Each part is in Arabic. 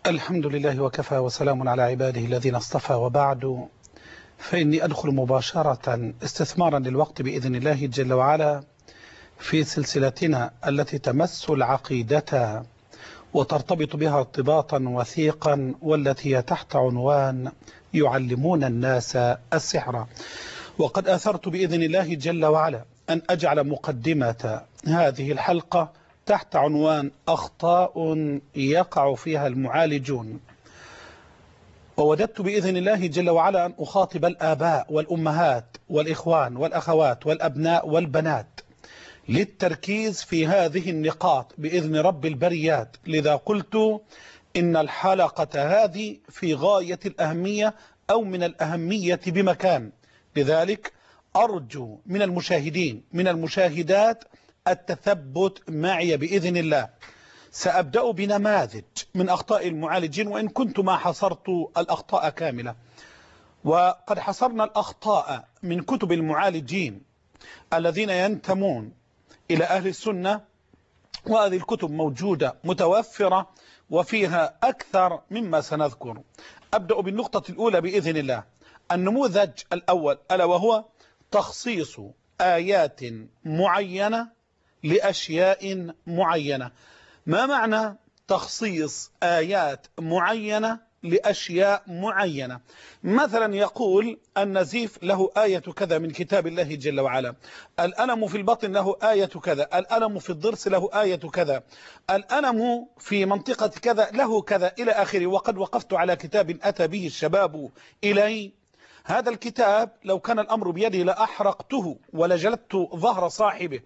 الحمد لله وكفى وسلام على عباده الذين اصطفى، وبعد فإني أدخل مباشرة استثمارا للوقت بإذن الله جل وعلا في سلسلتنا التي تمس العقيدة وترتبط بها ارتباطا وثيقا، والتي هي تحت عنوان يعلمون الناس السحر. وقد أثرت بإذن الله جل وعلا أن أجعل مقدمة هذه الحلقة تحت عنوان أخطاء يقع فيها المعالجون. ووددت بإذن الله جل وعلا أن أخاطب الآباء والأمهات والإخوان والأخوات والأبناء والبنات للتركيز في هذه النقاط بإذن رب البريات. لذا قلت إن الحلقة هذه في غاية الأهمية أو من الأهمية بمكان. لذلك أرجو من المشاهدين من المشاهدات التثبت معي بإذن الله. سأبدأ بنماذج من أخطاء المعالجين، وإن كنت ما حصرت الأخطاء كاملة، وقد حصرنا الأخطاء من كتب المعالجين الذين ينتمون إلى أهل السنة، وهذه الكتب موجودة متوفرة وفيها أكثر مما سنذكر. أبدأ بالنقطة الأولى بإذن الله. النموذج الأول ألا وهو تخصيص آيات معينة لأشياء معينة. ما معنى تخصيص آيات معينة لأشياء معينة؟ مثلا يقول النزيف له آية كذا من كتاب الله جل وعلا، الألم في البطن له آية كذا، الألم في الضرس له آية كذا، الألم في منطقة كذا له كذا إلى آخره. وقد وقفت على كتاب أتى به الشباب إلي. هذا الكتاب لو كان الأمر بيدي لأحرقته ولجلدت ظهر صاحبه.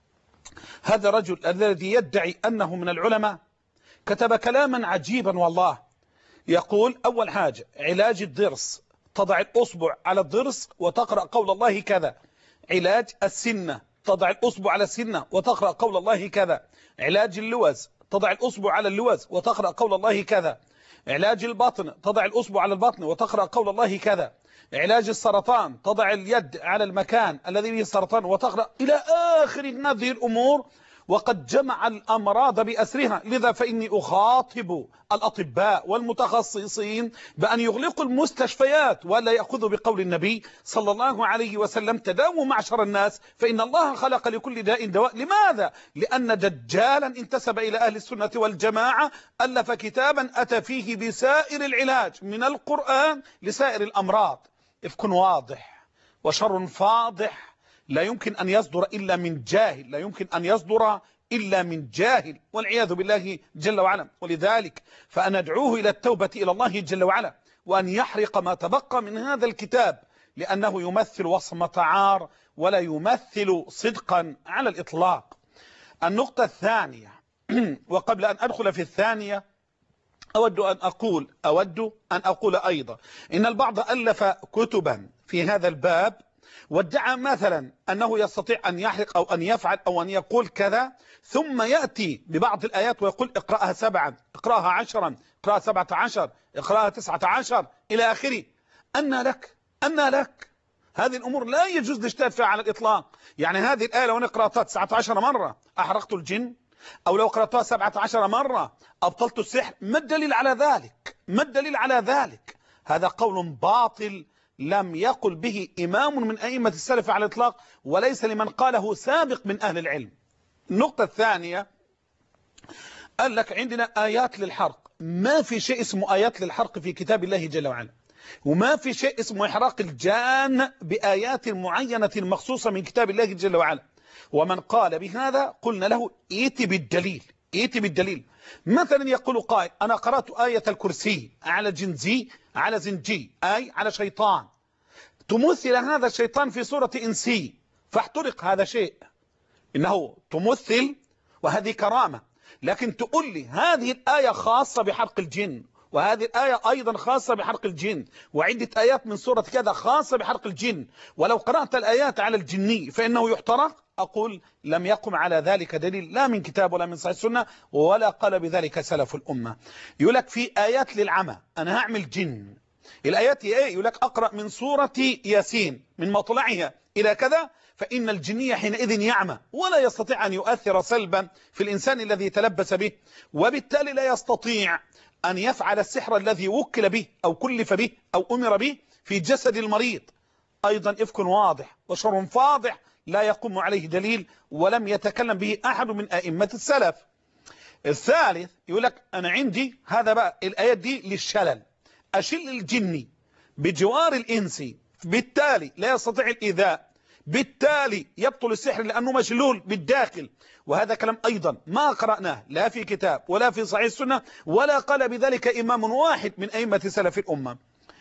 هذا الرجل الذي يدعي أنه من العلماء كتب كلاما عجيبا والله. يقول أول حاجة علاج الضرس، تضع الأصبع على الضرس وتقرأ قول الله كذا. علاج السنة، تضع الأصبع على السنة وتقرأ قول الله كذا. علاج اللوز، تضع الأصبع على اللوز وتقرأ قول الله كذا. علاج البطن، تضع الأصبع على البطن وتقرأ قول الله كذا. علاج السرطان، تضع اليد على المكان الذي فيه السرطان وتقرأ إلى آخر هذه الأمور، وقد جمع الأمراض بأسرها. لذا فإني أخاطب الأطباء والمتخصصين بأن يغلقوا المستشفيات ولا يأخذوا بقول النبي صلى الله عليه وسلم: تداووا معشر الناس فإن الله خلق لكل داء دواء. لماذا؟ لأن دجالا انتسب إلى أهل السنة والجماعة ألف كتابا أتى فيه بسائر العلاج من القرآن لسائر الأمراض. إفك واضح وشر فاضح لا يمكن أن يصدر إلا من جاهل، لا يمكن أن يصدر إلا من جاهل والعياذ بالله جل وعلا. ولذلك فأنا أدعوه إلى التوبة إلى الله جل وعلا، وأن يحرق ما تبقى من هذا الكتاب، لأنه يمثل وصمة عار ولا يمثل صدقا على الإطلاق. النقطة الثانية وقبل أن أدخل في الثانية أود أن أقول أيضا إن البعض ألف كتبا في هذا الباب وادعى مثلا أنه يستطيع أن يحرق أو أن يفعل أو أن يقول كذا، ثم يأتي ببعض الآيات ويقول: اقرأها 7، اقرأها 10، اقرأها 17، اقرأها 19 إلى آخره. أن لك هذه الأمور لا يجوز الاجتهاد فيها على الإطلاق. يعني هذه الآية لو أنا قرأتها 19 مرة أحرقت الجن، أو لو قرأتها 17 مرة أبطلت السحر. ما الدليل على ذلك؟ ما الدليل على ذلك؟ هذا قول باطل لم يقل به إمام من أئمة السلف على الإطلاق، وليس لمن قاله سابق من أهل العلم. النقطة الثانية قال لك عندنا آيات للحرق. ما في شيء اسمه آيات للحرق في كتاب الله جل وعلا، وما في شيء اسمه إحراق الجان بآيات معينة مخصوصة من كتاب الله جل وعلا. ومن قال بهذا قلنا له: ائت بالدليل، ائت بالدليل. مثلا يقول قائل: أنا قرأت آية الكرسي على جنزي، على زنجي، أي على شيطان، تمثل هذا الشيطان في صورة إنسي فاحترق. هذا شيء إنه تمثل وهذه كرامة. لكن تقول لي هذه الآية خاصة بحرق الجن، وهذه الآية أيضا خاصة بحرق الجن، وعدة آيات من سورة كذا خاصة بحرق الجن، ولو قرأت الآيات على الجني فإنه يحترق. أقول: لم يقم على ذلك دليل لا من كتاب ولا من صحيح السنة، ولا قال بذلك سلف الأمة. يقول لك في آيات للعمى، أنا هعمل جن. الآيات هي إيه؟ يقول لك أقرأ من سورة ياسين من مطلعها إلى كذا، فإن الجني حينئذ يعمى ولا يستطيع أن يؤثر سلبا في الإنسان الذي تلبس به، وبالتالي لا يستطيع أن يفعل السحر الذي وكل به أو كلف به أو أمر به في جسد المريض. أيضا إفك واضح وشر فاضح لا يقوم عليه دليل ولم يتكلم به أحد من أئمة السلف. الثالث يقول لك أنا عندي هذا بقى الآيات دي للشلل، أشل الجني بجوار الإنس، بالتالي لا يستطيع الإيذاء، بالتالي يبطل السحر لأنه مشلول بالداخل. وهذا كلام أيضا ما قرأناه لا في كتاب ولا في صحيح السنة ولا قال بذلك إمام واحد من أئمة سلف الأمة.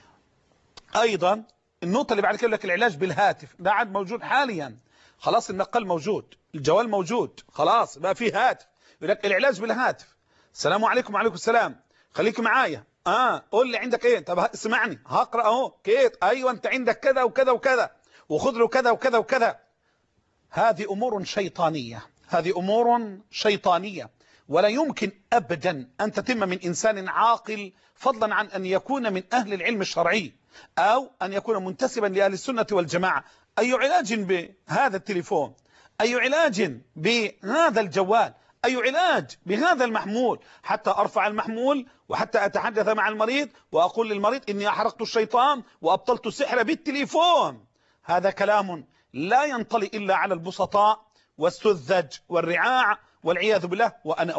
أيضا النقطة اللي بعد كده لك العلاج بالهاتف، ده عاد موجود حاليا، خلاص النقال موجود، الجوال موجود، خلاص بقى فيه هاتف. يقول لك العلاج بالهاتف، السلام عليكم وعليكم السلام، خليك معايا، قول لي عندك ايه، طب اسمعني هقرأ اهو كيت، ايوه انت عندك كذا وكذا وكذا وخذ له كذا وكذا وكذا. هذه امور شيطانية، هذه امور شيطانية، ولا يمكن ابدا ان تتم من انسان عاقل، فضلا عن ان يكون من اهل العلم الشرعي او ان يكون منتسبا لاهل السنة والجماعة. اي علاج بهذا التليفون، اي علاج بهذا الجوال، أي علاج بهذا المحمول، حتى أرفع المحمول وحتى أتحدث مع المريض وأقول للمريض إني أحرقت الشيطان وأبطلت السحر بالتليفون. هذا كلام لا ينطلي إلا على البسطاء والسذج والرعاع والعياذ بالله.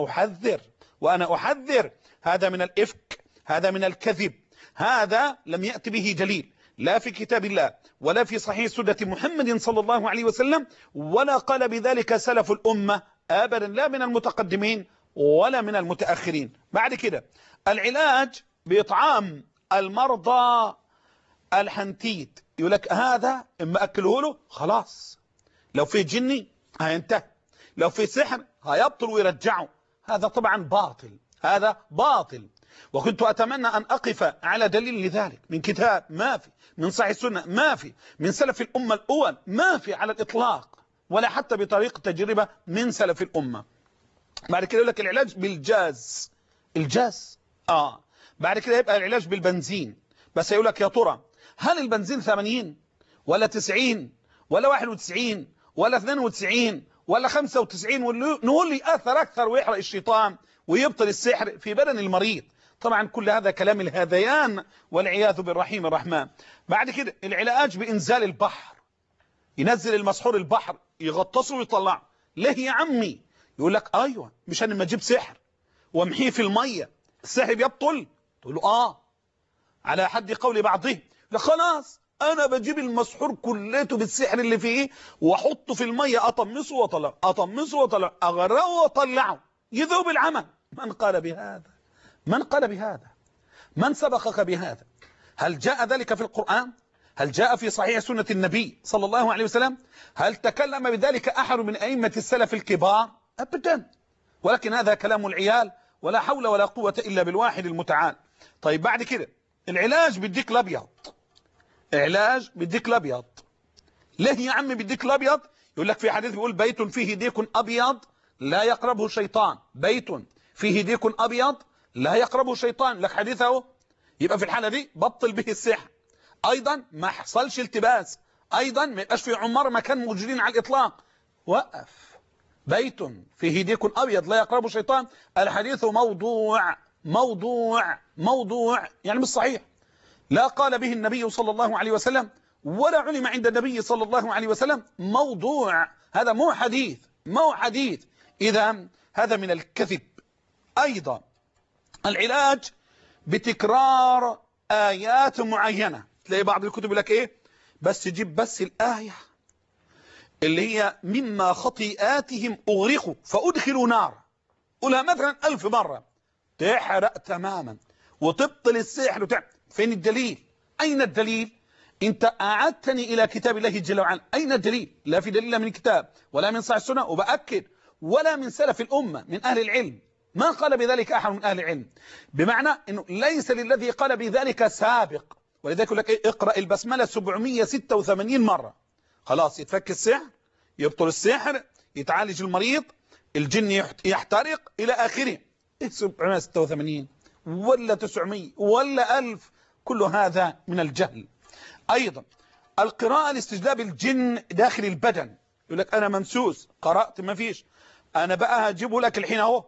وأنا أحذر هذا من الإفك، هذا من الكذب، هذا لم يأتي به دليل لا في كتاب الله ولا في صحيح سنة محمد صلى الله عليه وسلم، ولا قال بذلك سلف الأمة أبدا، لا من المتقدمين ولا من المتأخرين. بعد كده العلاج بإطعام المرضى الحنتيت، يقول لك هذا اما أكله له خلاص، لو في جني هينتهي، لو في سحر هيبطل ويرجعه. هذا طبعا باطل، هذا باطل. وكنت أتمنى أن أقف على دليل لذلك من كتاب ما في، من صحيح السنة ما في، من سلف الأمة الأول ما في على الإطلاق، ولا حتى بطريقة تجربة من سلف الأمة. بعد كده يقول لك العلاج بالجاز، الجاز بعد كده يبقى العلاج بالبنزين، بس يقول لك يا ترى هل البنزين 80 ولا 90 ولا 91 ولا 92 ولا 95 نقول لي أكثر ويحرق الشيطان ويبطل السحر في بدن المريض؟ طبعا كل هذا كلام الهذيان والعياذ بالرحيم الرحمن. بعد كده العلاج بإنزال البحر، ينزل المسحور البحر يغطسه ويطلعه. ليه يا عمي؟ يقول لك ايوه مش انا ما اجيب سحر وامحيه في الميه السحر بيبطل؟ تقول له على حد قول بعضهم، لا خلاص انا بجيب المسحور كلته بالسحر اللي فيه واحطه في الميه، اطمسه واطلعه، اطمسه واطلعه، اغرقه واطلعه، يذوب العمل. من قال بهذا؟ من قال بهذا؟ من سبقك بهذا؟ هل جاء ذلك في القرآن؟ هل جاء في صحيح سنة النبي صلى الله عليه وسلم؟ هل تكلم بذلك أحد من أئمة السلف الكبار؟ أبدا. ولكن هذا كلام العيال، ولا حول ولا قوة إلا بالواحد المتعال. طيب بعد كده العلاج بالديك الأبيض، علاج بالديك الأبيض. ليه يا عمي بالديك الأبيض؟ يقول لك في حديث بيقول بيت فيه ديك أبيض لا يقربه شيطان، بيت فيه ديك أبيض لا يقربه شيطان، لك حديثه. يبقى في الحالة دي بطل به السحر، ايضا ما حصلش التباس، ايضا ما يبقاش في عمار مكان موجودين على الاطلاق، وقف. بيت فيه ديك ابيض لا يقربه شيطان، الحديث موضوع يعني مش صحيح، لا قال به النبي صلى الله عليه وسلم ولا علم عند النبي صلى الله عليه وسلم، موضوع، هذا مو حديث. اذا هذا من الكذب. ايضا العلاج بتكرار آيات معينة، تلاقي بعض الكتب يقول لك ايه، بس تجيب بس الآية اللي هي مما خطيئاتهم أغرقوا فأدخلوا نار، قولها مثلا 1000 مرة، تحرق تماما وتبطل السحر فين الدليل؟ أين الدليل؟ انت أعدتني إلى كتاب الله جل وعلا، أين الدليل؟ لا في دليل من الكتاب ولا من صحيح السنة، وبأكد ولا من سلف الأمة من أهل العلم، ما قال بذلك أحد من أهل العلم، بمعنى أنه ليس للذي قال بذلك سابق. ولذلك يقول لك اقرأ البسملة 786 مرة، خلاص يتفك السحر، يبطل السحر، يتعالج المريض، الجن يحترق إلى آخره. 786 ولا 900 ولا 1000، كل هذا من الجهل. أيضا القراءة لاستجلاب الجن داخل البدن. يقول لك أنا ممسوس، قرأت ما فيش، أنا بقى هجيبه لك الحين أهو.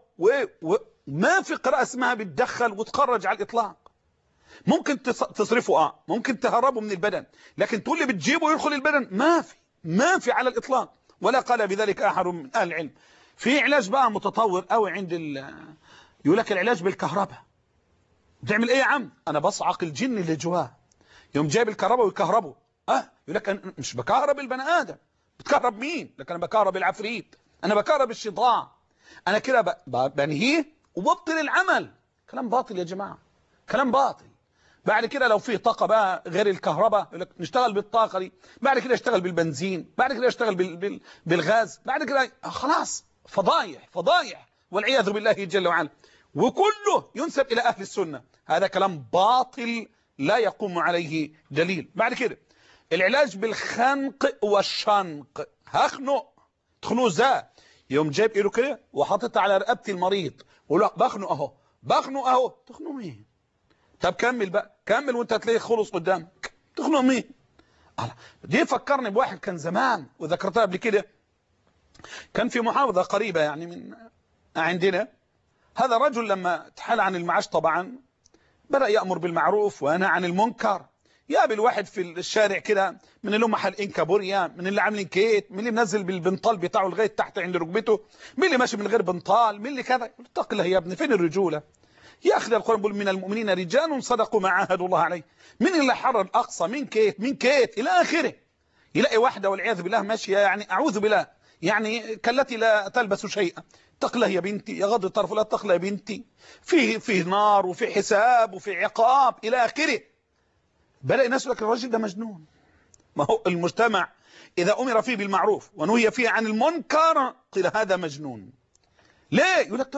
وما في قراءة اسمها بتدخل وتخرج على الإطلاق. ممكن تصرفه، ممكن تهربه من البدن، لكن تقول لي بتجيبه يدخل البدن، ما في على الإطلاق، ولا قال بذلك أحد من أهل العلم. في علاج بقى متطور قوي عند يقول لك العلاج بالكهرباء. بتعمل ايه يا عم؟ انا بصعق الجن اللي جواه، يوم جايب الكهرباء ويكهربه. يقول لك انا مش بكهرب البني ادم. بتكهرب مين؟ لكن انا بكهرب العفريت، انا بكهرب الشيطان، انا كده بنهيه وببطل العمل. كلام باطل يا جماعه، كلام باطل. بعد كده لو فيه طاقه بقى غير الكهرباء، يقول لك نشتغل بالطاقه دي، بعد كده اشتغل بالبنزين، بعد كده اشتغل بالغاز، بعد كده خلاص فضايح والعياذ بالله جل وعلا. وكله ينسب إلى أهل السنة. هذا كلام باطل لا يقوم عليه دليل. بعد كده العلاج بالخنق والشنق. تخنقه ازاي؟ يوم جايب ايده كده وحاططها على رقبه المريض ويقول لك بخنق اهو. تخنق مين؟ طب كمل بقى، كمل وانت هتلاقيه خلص قدامك. تخنق مين؟ دي فكرني بواحد كان زمان وذكرتها قبل كده. كان في محافظة قريبة يعني من عندنا. هذا رجل لما تحال عن المعاش طبعا بدأ يأمر بالمعروف وينهى عن المنكر. يقابل واحد في الشارع كده من اللي هم حالقين كابوريا، من اللي عاملين كيت، من اللي منزل بالبنطال بتاعه لغايه تحت عند ركبته، من اللي ماشي من غير بنطال، من اللي كذا. اتق الله يا ابني، فين الرجوله؟ يا اخي القرآن بيقول من المؤمنين رجال صدقوا ما عاهدوا الله عليه. من اللي حرر الاقصى من كيت الى اخره. يلاقي واحده والعياذ بالله ماشيه يعني اعوذ بالله يعني كالتي لا تلبس شيئا. اتق الله يا بنتي، يا غض الطرف، لا اتق الله يا بنتي، فيه نار وفي حساب وفي عقاب الى اخره. بلاقي ناس يقول لك الراجل ده مجنون. ما هو المجتمع اذا امر فيه بالمعروف ونهي فيه عن المنكر قيل هذا مجنون. ليه؟ يقول لك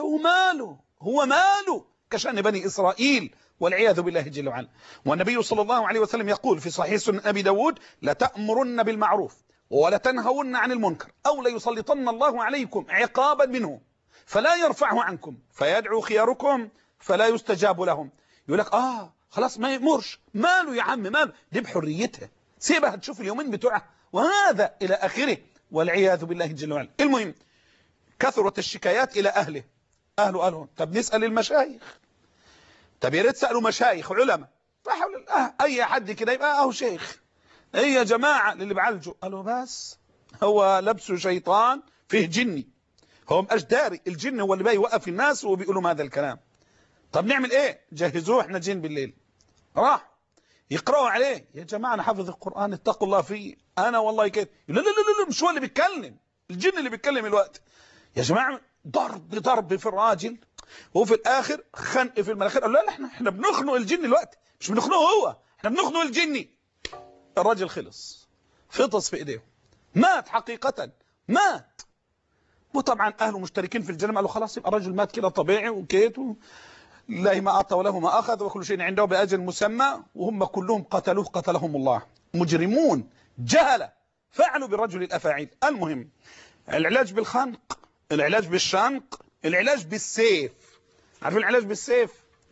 هو ماله كشأن بني اسرائيل والعياذ بالله جل وعلا. والنبي صلى الله عليه وسلم يقول في صحيح سنن ابي داود: لتأمرن بالمعروف ولتنهون عن المنكر او ليسلطن الله عليكم عقابا منه فلا يرفعه عنكم فيدعو خياركم فلا يستجاب لهم. يقول لك خلاص ما يأمرش، ماله يا عم، ماله، دي بحريتها، سيبها تشوف اليومين بتوعها وهذا الى اخره والعياذ بالله جل وعلا. المهم كثرت الشكايات الى اهله. طب نسأل المشايخ، طب يا ريت سألوا مشايخ علماء، فحول اي حد كده يبقى شيخ. ايه يا جماعه اللي بعالجه؟ قالوا بس هو لبسه شيطان فيه جني، هو مبقاش داري الجن هو اللي بقى يوقف الناس وبيقولوا هذا الكلام. طب نعمل ايه؟ جهزوه احنا جن بالليل. راح يقرأوا عليه: يا جماعه انا حافظ القرآن اتقوا الله فيه، انا والله كده. لا لا لا مش هو اللي بيتكلم، الجن اللي بيتكلم الوقت. يا جماعه ضرب في الراجل وفي الاخر خنق في المناخير. قالوا لا احنا بنخنق الجن الوقت، مش بنخنقه هو، احنا بنخنق الجني. الراجل خلص، فطس في ايديه، مات حقيقة، مات. وطبعا اهله مشتركين في الجنة، قالوا خلاص يبقى الرجل مات كده طبيعي وكيت، لله ما اعطى وله ما اخذ وكل شيء عنده باجل مسمى. وهم كلهم قتلهم الله، مجرمون جهلة فعلوا بالرجل الافاعيل. المهم العلاج بالخنق، العلاج بالشنق، العلاج بالسيف. عارفين العلاج بالسيف؟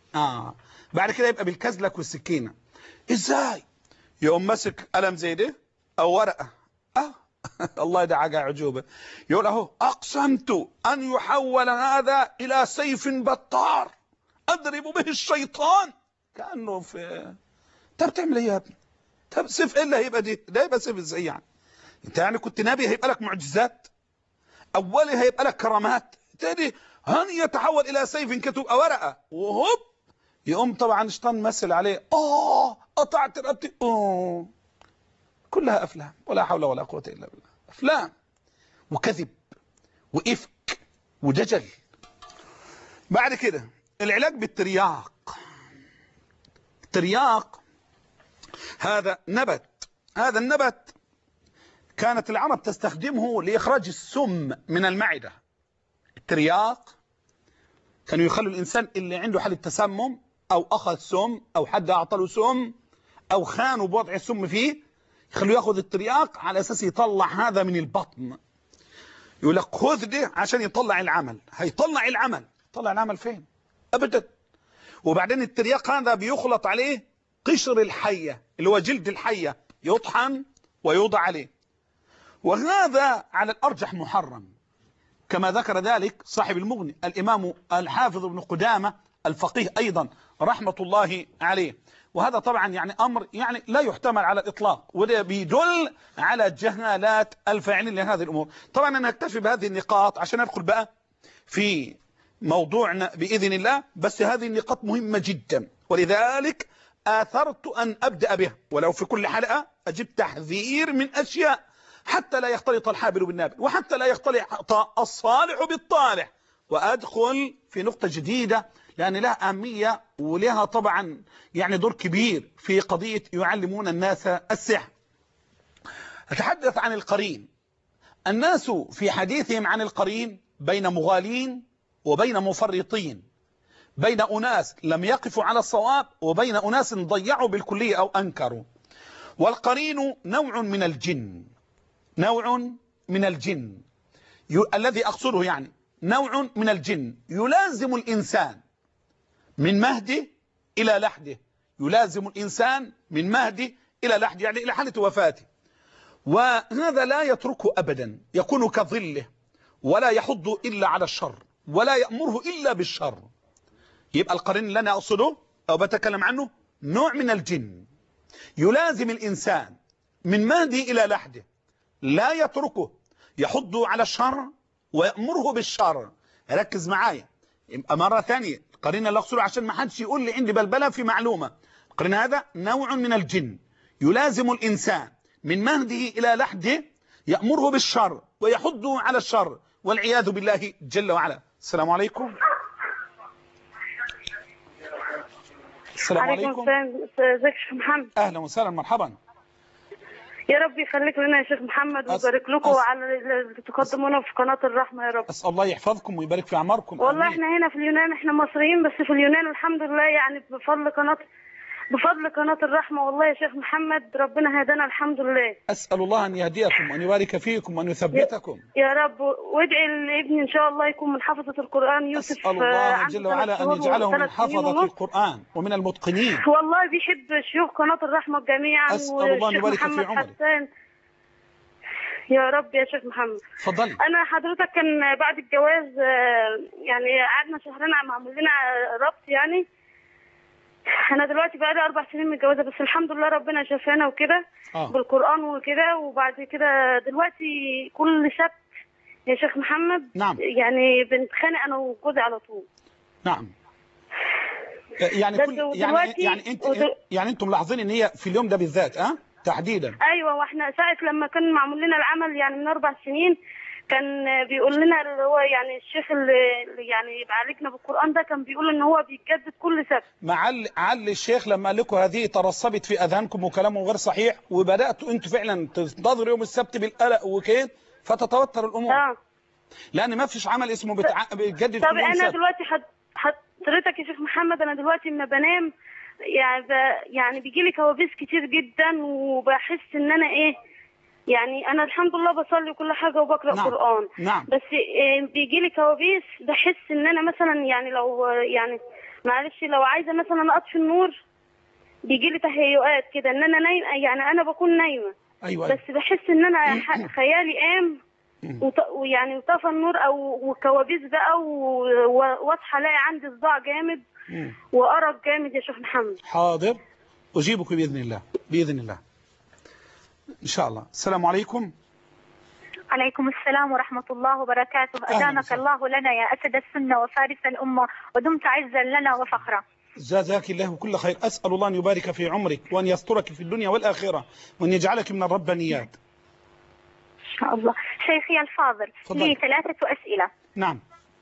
بعد كده يبقى بالكزلك والسكينة. ازاي؟ يقوم ماسك قلم زي ده او ورقه الله ده حاجه عجوبه. يقول اهو: اقسمت ان يحول هذا الى سيف بطار اضرب به الشيطان. كانه في طب بتعمل ايه يا ابني؟ طب سيف ايه اللي هيبقى ده يبقى سيف ازاي يعني؟ انت يعني كنت نبي هيبقى لك معجزات، اولي هيبقى لك كرامات، تاني هن يتحول الى سيف كتبقى ورقه وهوب يقوم طبعا الشيطان مثل عليه: قطعت رقبتي. كلها افلام، ولا حول ولا قوه الا بالله. افلام وكذب وافك ودجل. بعد كده العلاج بالترياق. الترياق هذا النبت كانت العرب تستخدمه لاخراج السم من المعده. الترياق كانوا يخلوا الانسان اللي عنده حاله تسمم او اخذ سم او حد اعطى له سم او خانوا بوضع السم فيه، يخلوه ياخذ الترياق على اساس يطلع هذا من البطن. يقول لك خذ ده عشان يطلع العمل. هيطلع العمل فين؟ ابدا. وبعدين الترياق هذا بيخلط عليه قشر الحيه اللي هو جلد الحيه، يطحن ويوضع عليه، وهذا على الأرجح محرم، كما ذكر ذلك صاحب المغني الإمام الحافظ ابن قدامة الفقيه أيضا رحمة الله عليه. وهذا طبعا يعني أمر يعني لا يحتمل على الإطلاق، وده بيدل على جهالات الفاعلين لهذه الأمور. طبعا أنا أكتفي بهذه النقاط عشان أدخل بقى في موضوعنا بإذن الله، بس هذه النقاط مهمة جدا، ولذلك آثرت أن أبدأ بها، ولو في كل حلقة أجيب تحذير من أشياء حتى لا يختلط الحابل بالنابل، وحتى لا يختلط الصالح بالطالح، وأدخل في نقطة جديدة لأن لها أهمية ولها طبعا يعني دور كبير في قضية يعلمون الناس السحر. أتحدث عن القرين. الناس في حديثهم عن القرين بين مغالين وبين مفرطين، بين أناس لم يقفوا على الصواب وبين أناس ضيعوا بالكلية أو أنكروا. والقرين نوع من الجن، نوع من الجن الذي أقصده يعني نوع من الجن يلازم الإنسان من مهده إلى لحده، يلازم الإنسان من مهده إلى لحده، يعني إلى حالة وفاته، وهذا لا يتركه أبدا، يكون كظله ولا يحض إلا على الشر ولا يأمره إلا بالشر. يبقى القرين اللي أنا أقصده أو بتكلم عنه نوع من الجن يلازم الإنسان من مهده إلى لحده، لا يتركه، يحض على الشر ويأمره بالشر. ركز معايا يبقى مرة ثانية، القرين اللي أقصده عشان ما حدش يقول لي عندي بلبلة في معلومة، القرين هذا نوع من الجن يلازم الإنسان من مهده إلى لحده، يأمره بالشر ويحضه على الشر والعياذ بالله جل وعلا. السلام عليكم. السلام عليكم. ازيك يا شيخ محمد؟ اهلا وسهلا مرحبا. يا رب يخليك لنا يا شيخ محمد ويبارك لكم على اللي تقدمونه في قناة الرحمة يا رب. اسال الله يحفظكم ويبارك في اعماركم. والله احنا هنا في اليونان، احنا مصريين بس في اليونان الحمد لله، يعني بفضل قناة الرحمة والله يا شيخ محمد ربنا هدانا الحمد لله. أسأل الله أن يهديكم وأن يبارك فيكم وأن يثبتكم يا رب، وادعي لابني إن شاء الله يكون من حفظة القرآن يوسف. أسأل الله جل وعلا أن يجعله من حفظة القرآن ومن المتقنين. والله بيحب شيوخ قناة الرحمة جميعا. أسأل الله أن يبارك في عمرك يا رب يا شيخ محمد. اتفضلي. أنا حضرتك كان بعد الجواز يعني قعدنا شهرين معمول لنا ربط، يعني انا دلوقتي بقى لي 4 سنين متجوزه، بس الحمد لله ربنا شفانا وكده بالقران وكده. وبعد كده دلوقتي كل سبت يا شيخ محمد نعم يعني بنتخانق انا وجوزي على طول. نعم يعني يعني انتم ملاحظين ان هي في اليوم ده بالذات تحديدا؟ ايوه، واحنا ساعه لما كان معمول لنا العمل يعني من 4 سنين كان بيقول لنا اللي هو يعني الشيخ اللي يعني بيعالجنا بالقرآن ده كان بيقول ان هو بيتجدد كل سبت. معل الشيخ لما قال لكم هذه ترسبت في اذهانكم وكلامه غير صحيح، وبداتوا انتوا فعلا تنتظروا يوم السبت بالقلق وكده، فتتوتر الامور. لان ما فيش عمل اسمه بيتجدد طب كل يوم انا سبت. دلوقتي حضرتك يا شيخ محمد، انا دلوقتي لما بنام يعني بيجي لي كوابيس كتير جدا، وبحس ان انا يعني انا الحمد لله بصلي وكل حاجه وبقرا قران. نعم. بس بيجي لي كوابيس، بحس ان انا مثلا يعني لو يعني معلش لو عايزه مثلا اطفي النور بيجي لي تهيؤات كده ان انا نايمه، يعني انا بكون نايمه. أيوة. بس بحس ان انا خيالي قام ويعني وطفى النور او كوابيس بقى، واصحى الاقي عندي صداع جامد وارق جامد يا شيخ محمد. حاضر اجيبك باذن الله، باذن الله إن شاء الله. السلام عليكم. عليكم السلام ورحمة الله وبركاته. أدامك الله لنا يا أسد السنة وفارس الأمة، ودمت عزا لنا وفخرا. جزاك الله كل خير. أسأل الله أن يبارك في عمرك وأن يسترك في الدنيا والآخرة وأن يجعلك من الربانيات إن شاء الله. شيخي الفاضل لي 3 أسئلة. نعم.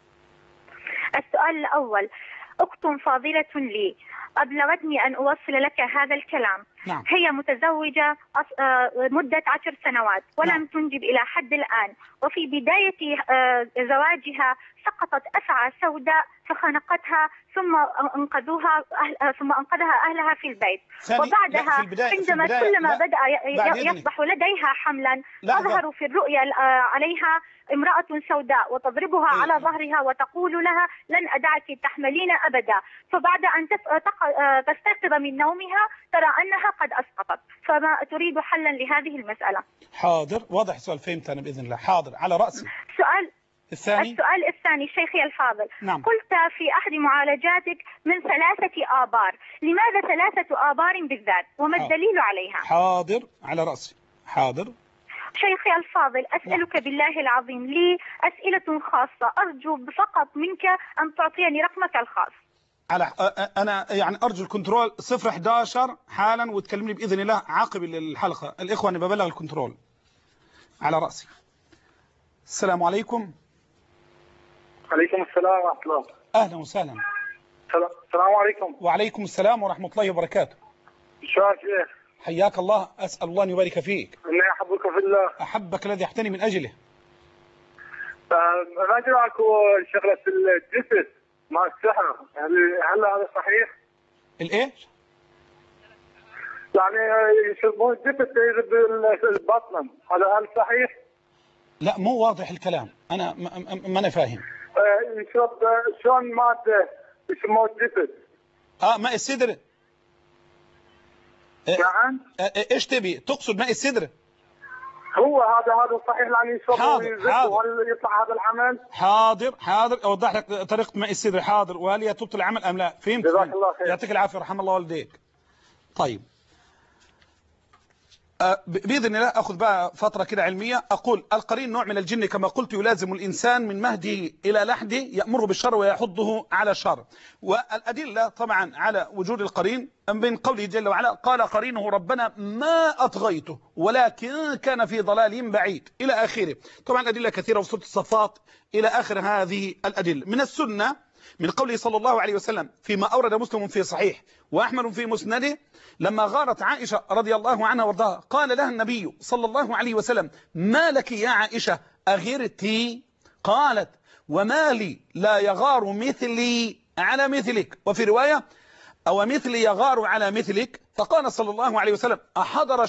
السؤال الأول، أخت فاضلة لي أبلغتني أن أوصل لك هذا الكلام. نعم. هي متزوجة مدة 10 سنوات ولم نعم. تنجب إلى حد الآن، وفي بداية زواجها سقطت أفعى سوداء فخنقتها ثم أنقذها أهلها في البيت. وبعدها عندما كلما بدأ يصبح لديها حملا تظهر في الرؤيا عليها امرأة سوداء وتضربها على ظهرها وتقول لها لن أدعك تحملين أبدا. فبعد أن تستيقظ من نومها ترى أنها قد أسقطت. فما تريد حلا لهذه المسألة؟ حاضر، واضح السؤال، فهمت أنا بإذن الله. حاضر، على رأسي. السؤال الثاني شيخي الفاضل. نعم. قلت في أحد معالجاتك من 3 آبار، لماذا 3 آبار بالذات وما الدليل عليها؟ حاضر، على رأسي. حاضر شيخي الفاضل، أسألك بالله العظيم لي أسئلة خاصة، أرجو فقط منك أن تعطيني رقمك الخاص. أنا يعني أرجو الكنترول 011 حالا، وتكلمني بإذن الله عقب الحلقة. الإخوة أنا ببلغ الكنترول. على رأسي. السلام عليكم. عليكم السلام ورحمة الله. أهلا وسهلا. السلام عليكم. وعليكم السلام ورحمة الله وبركاته. شلونك شيخ؟ حياك الله، أسأل الله أن يبارك فيك. إني أحبك في الله. أحبك الذي أحتني من أجله. ما أدري أكو شغلة الجسد مع السحر، هل هذا صحيح؟ الإيش؟ يعني يشربون الجسد يغذي البطن، هذا هل صحيح؟ لا، مو واضح الكلام، أنا ما أنا فاهم. يشرب شلون مادة يسموه الجسد؟ ماء السدر. نعم. ايش تبي تقصد ماء السدر؟ هو هذا صحيح يعني يشرب وهل يطلع هذا العمل؟ حاضر اوضح لك طريقه ماء السدر. حاضر، وهل هي تبطل العمل ام لا؟ فهمت. جزاك الله خير. يعطيك العافيه، رحم الله والديك. طيب، بإذن الله أخذ بقى فترة كده علمية. أقول القرين نوع من الجن كما قلت، يلازم الإنسان من مهده إلى لحده، يأمره بالشر ويحضه على الشر. والأدلة طبعا على وجود القرين من قوله جل وعلا قال قرينه ربنا ما أطغيته ولكن كان في ضلال بعيد إلى آخره. طبعا الأدلة كثيرة في سورة الصفات إلى آخر هذه الأدلة. من السنة من قوله صلى الله عليه وسلم فيما أورد مسلم في صحيح وأحمد في مسنده، لما غارت عائشة رضي الله عنها وارضاها قال لها النبي صلى الله عليه وسلم ما لك يا عائشة أغرتي؟ قالت وما لي لا يغار مثلي على مثلك، وفي رواية أو مثلي يغار على مثلك. فقال صلى الله عليه وسلم أحضر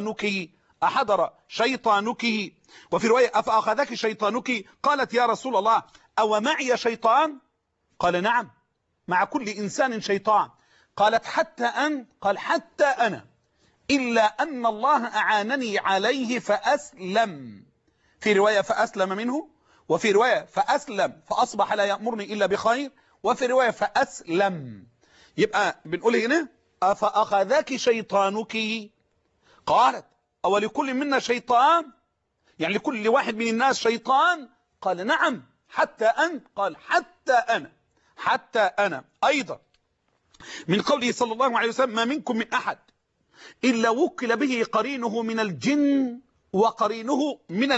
شيطانك، وفي رواية أفأخذك شيطانك؟ قالت يا رسول الله أو معي شيطان؟ قال نعم مع كل إنسان شيطان. قالت حتى أن؟ قال حتى أنا، إلا أن الله أعانني عليه فأسلم. في رواية فأسلم منه، وفي رواية فأسلم فأصبح لا يأمرني إلا بخير، وفي رواية فأسلم. يبقى بنقول هنا أفأخذك شيطانك؟ قالت أو لكل منا شيطان؟ يعني لكل واحد من الناس شيطان؟ قال نعم حتى أن؟ قال حتى أنا. أيضا من قوله صلى الله عليه وسلم ما منكم من أحد إلا وكل به قرينه من الجن وقرينه من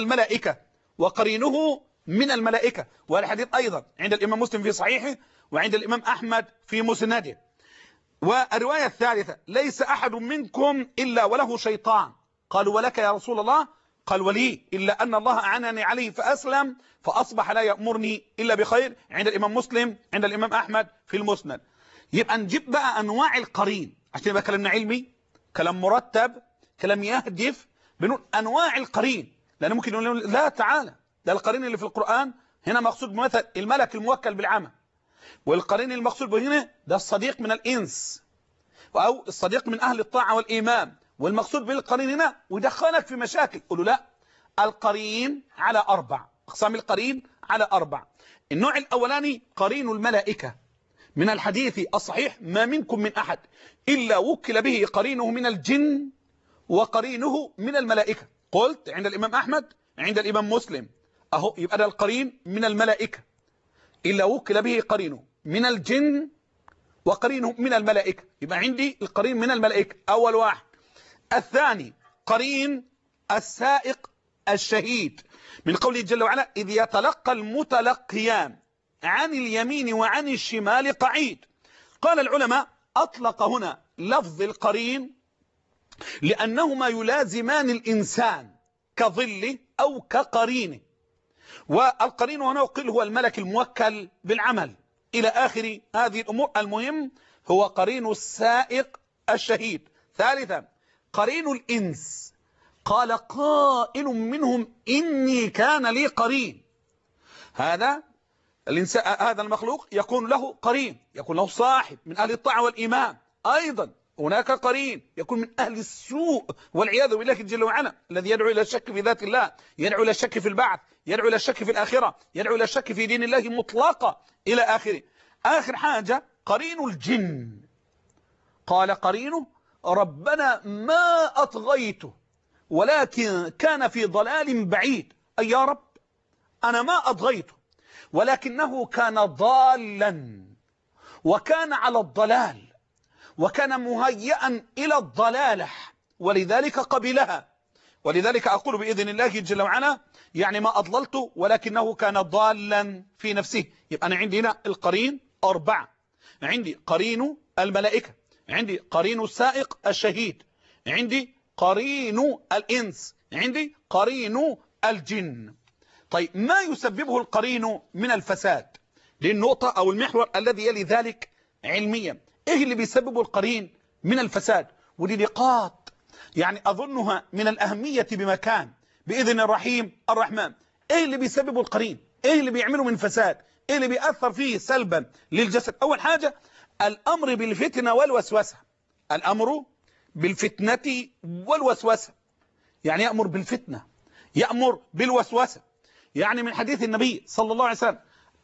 الملائكة. والحديث أيضا عند الإمام مسلم في صحيحه وعند الإمام أحمد في مسنده. والرواية الثالثة ليس أحد منكم إلا وله شيطان. قالوا ولك يا رسول الله؟ قال ولي، إلا أن الله أعانني عليه فأسلم فأصبح لا يأمرني إلا بخير، عند الإمام مسلم عند الإمام أحمد في المسند. يبقى نجيب بقى أنواع القرين عشان يبقى كلامنا علمي، كلام مرتب، كلام يهدف. بنقول أنواع القرين، لأن ممكن يقول لا تعالى ده القرين اللي في القرآن هنا مقصود مثلا الملك الموكل بالعمل، والقرين المقصود به هنا ده الصديق من الإنس أو الصديق من أهل الطاعة والإيمان، والمقصود به القرين هنا ودخلك في مشاكل. قولوا لا، القرين على 4 أقسام. القرين على 4. النوع الأولاني قرين الملائكة، من الحديث الصحيح ما منكم من أحد إلا وكل به قرينه من الجن وقرينه من الملائكة. قلت عند الإمام أحمد عند الإمام مسلم أهو، يبقى ده القرين من الملائكة، إلا وكل به قرينه من الجن وقرينه من الملائكة. يبقى عندي القرين من الملائكة أول واحد. الثاني قرين السائق الشهيد، من قوله جل وعلا إذ يتلقى المتلقيان عن اليمين وعن الشمال قعيد. قال العلماء أطلق هنا لفظ القرين لأنهما يلازمان الإنسان كظله أو كقرينه، والقرين هنا قيل هو الملك الموكل بالعمل إلى آخر هذه الأمور. المهم هو قرين السائق الشهيد. ثالثا قرين الإنس، قال قائل منهم إني كان لي قرين. هذا المخلوق يكون له قرين، يكون له صاحب من أهل الطاعة والإيمان. أيضا هناك قرين يكون من أهل السوء والعياذ بالله جل وعلا، الذي يدعو إلى الشك في ذات الله، يدعو إلى الشك في البعث، يدعو إلى الشك في الآخرة، يدعو إلى الشك في دين الله مطلقا إلى آخره. آخر حاجة قرين الجن، قال قرينه ربنا ما أطغيته ولكن كان في ضلال بعيد. أي يا رب أنا ما أطغيته ولكنه كان ضالا وكان على الضلال وكان مهيئا إلى الضلالة ولذلك قبلها. ولذلك أقول بإذن الله جل وعلا يعني ما أضللته ولكنه كان ضالا في نفسه. يبقى أنا عندي هنا القرين 4، عندي قرين الملائكة، عندي قرين السائق الشهيد، عندي قرين الإنس، عندي قرين الجن. طيب ما يسببه القرين من الفساد؟ دي النقطة أو المحور الذي يلي ذلك علميا. إيه اللي بيسببه القرين من الفساد؟ ودي نقاط يعني أظنها من الأهمية بمكان بإذن الرحيم الرحمن. إيه اللي بيسببه القرين؟ إيه اللي بيعمله من فساد؟ إيه اللي بيأثر فيه سلبا للجسد؟ أول حاجة الأمر بالفتنة والوسوسة. الأمر بالفتنة والوسوسة يعني يأمر بالفتنة، يأمر بالوسوسة. يعني من حديث النبي صلى الله عليه وسلم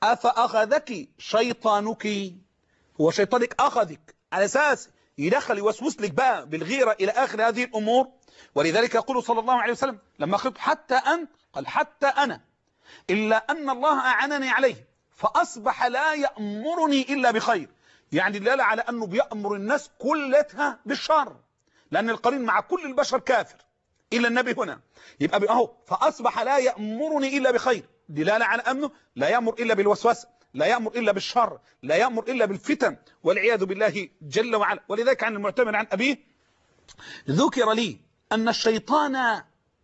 أفأخذك شيطانك، هو شيطانك أخذك على أساس يدخل يوسوس لك بقى بالغيرة إلى آخر هذه الأمور. ولذلك يقول صلى الله عليه وسلم لما خطب حتى أن قال حتى أنا إلا أن الله أعنني عليه فأصبح لا يأمرني إلا بخير. يعني دلالة على أنه بيأمر الناس كلها بالشر، لأن القرين مع كل البشر كافر إلا النبي هنا. يبقى أهو فأصبح لا يأمرني إلا بخير، دلالة على أنه لا يأمر إلا بالوسوسة، لا يأمر إلا بالشر، لا يأمر إلا بالفتن والعياذ بالله جل وعلا. ولذلك عن المعتمد عن أبيه ذكر لي أن الشيطان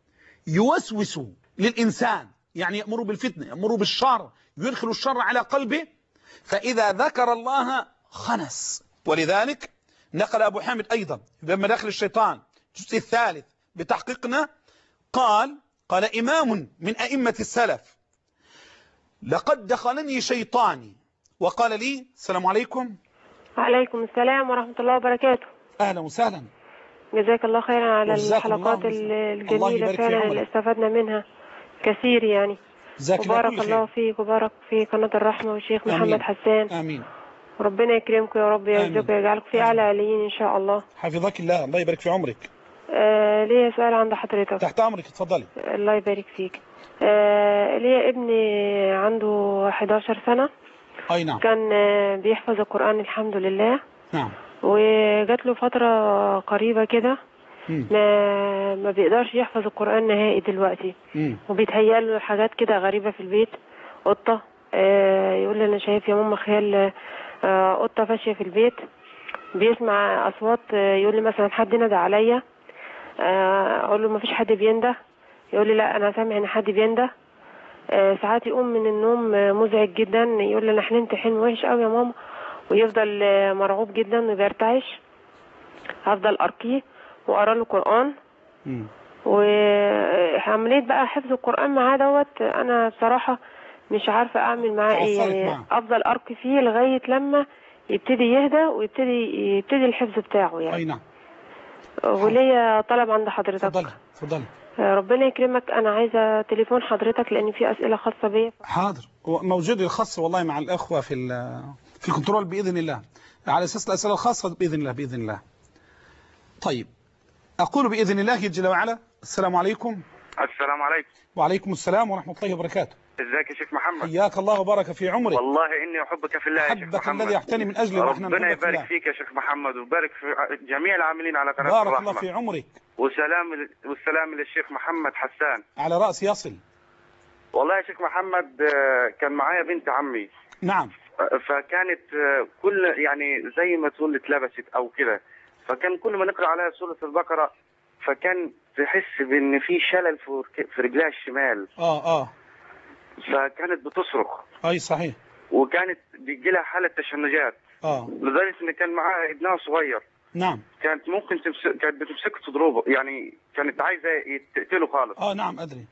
يوسوس للإنسان، يعني يأمر بالفتنة، يأمر بالشر، يدخل الشر على قلبه، فإذا ذكر الله خنس. ولذلك نقل أبو حامد أيضا بما داخل الشيطان الجزء الثالث بتحقيقنا قال إمام من أئمة السلف لقد دخلني شيطاني وقال لي السلام عليكم. وعليكم السلام ورحمة الله وبركاته. أهلا وسهلا. جزاك الله خيرا على الحلقات الجميلة فعلا اللي استفدنا منها كثير يعني. وبارك الله فيك وبارك في قناة الرحمة والشيخ محمد حسان. آمين. ربنا يكرمكم يا رب ويرزقك ويجعلك في أعلى عليين إن شاء الله. حفظك الله، الله يبارك في عمرك. ليا سؤال عند حضرتك. تحت أمرك اتفضلي. الله يبارك فيك. ليا ابني عنده 11 سنة. أي نعم. كان بيحفظ القرآن الحمد لله. نعم. وجات له فترة قريبة كده ما بيقدرش يحفظ القرآن نهائي دلوقتي. وبيتهيأ له حاجات كده غريبة في البيت. قطة يقول لي أنا شايف يا ماما خيال قطة فاشية في البيت. بيسمع أصوات يقول لي مثلا حد نادى عليا، أقول له ما فيش حد بينده، يقول لي لا أنا سامع إن حد بينده. ساعات يقوم من النوم مزعج جدا، يقول لي أنا حلمت حلم وحش قوي يا ماما، ويفضل مرعوب جدا وبيرتعش. هفضل أرقيه وأقرأ له قرآن. وعملية بقى حفظ القرآن معاه دوت أنا بصراحة مش عارفة أعمل معاه إيه، يعني أفضل أرقي فيه لغاية لما يبتدي يهدى ويبتدي الحفظ بتاعه يعني. أي نعم. وليا طلب عند حضرتك. اتفضلي. ربنا يكرمك، أنا عايزة تليفون حضرتك لأن في أسئلة خاصة بيا. حاضر، موجود الخاص والله مع الأخوة في الكنترول بإذن الله، على أساس الأسئلة الخاصة بإذن الله. طيب أقول بإذن الله جل وعلا السلام عليكم. السلام عليكم. وعليكم السلام ورحمة الله وبركاته. ازيك يا شيخ محمد؟ حياك الله وبارك في عمرك. والله إني أحبك في الله يا شيخ محمد. أحبك الذي يحتني من أجله ونحن ربنا يبارك فيك يا شيخ محمد ويبارك في جميع العاملين على قناة الرحمة. بارك الله في عمرك. والسلام للشيخ محمد حسان على رأس يصل. والله يا شيخ محمد كان معايا بنت عمي. نعم. فكانت كل يعني زي ما تقول اتلبست أو كده، فكان كل ما نقرأ عليها سورة البقرة فكان تحس بأن في شلل في رجلها الشمال. فكانت بتصرخ. اي صحيح. وكانت بيجي لها حاله تشنجات. لدرجه ان كان معاها ابنها صغير. نعم. كانت ممكن كانت بتمسكه تضربه، يعني كانت عايزه تقتله خالص. نعم ادري.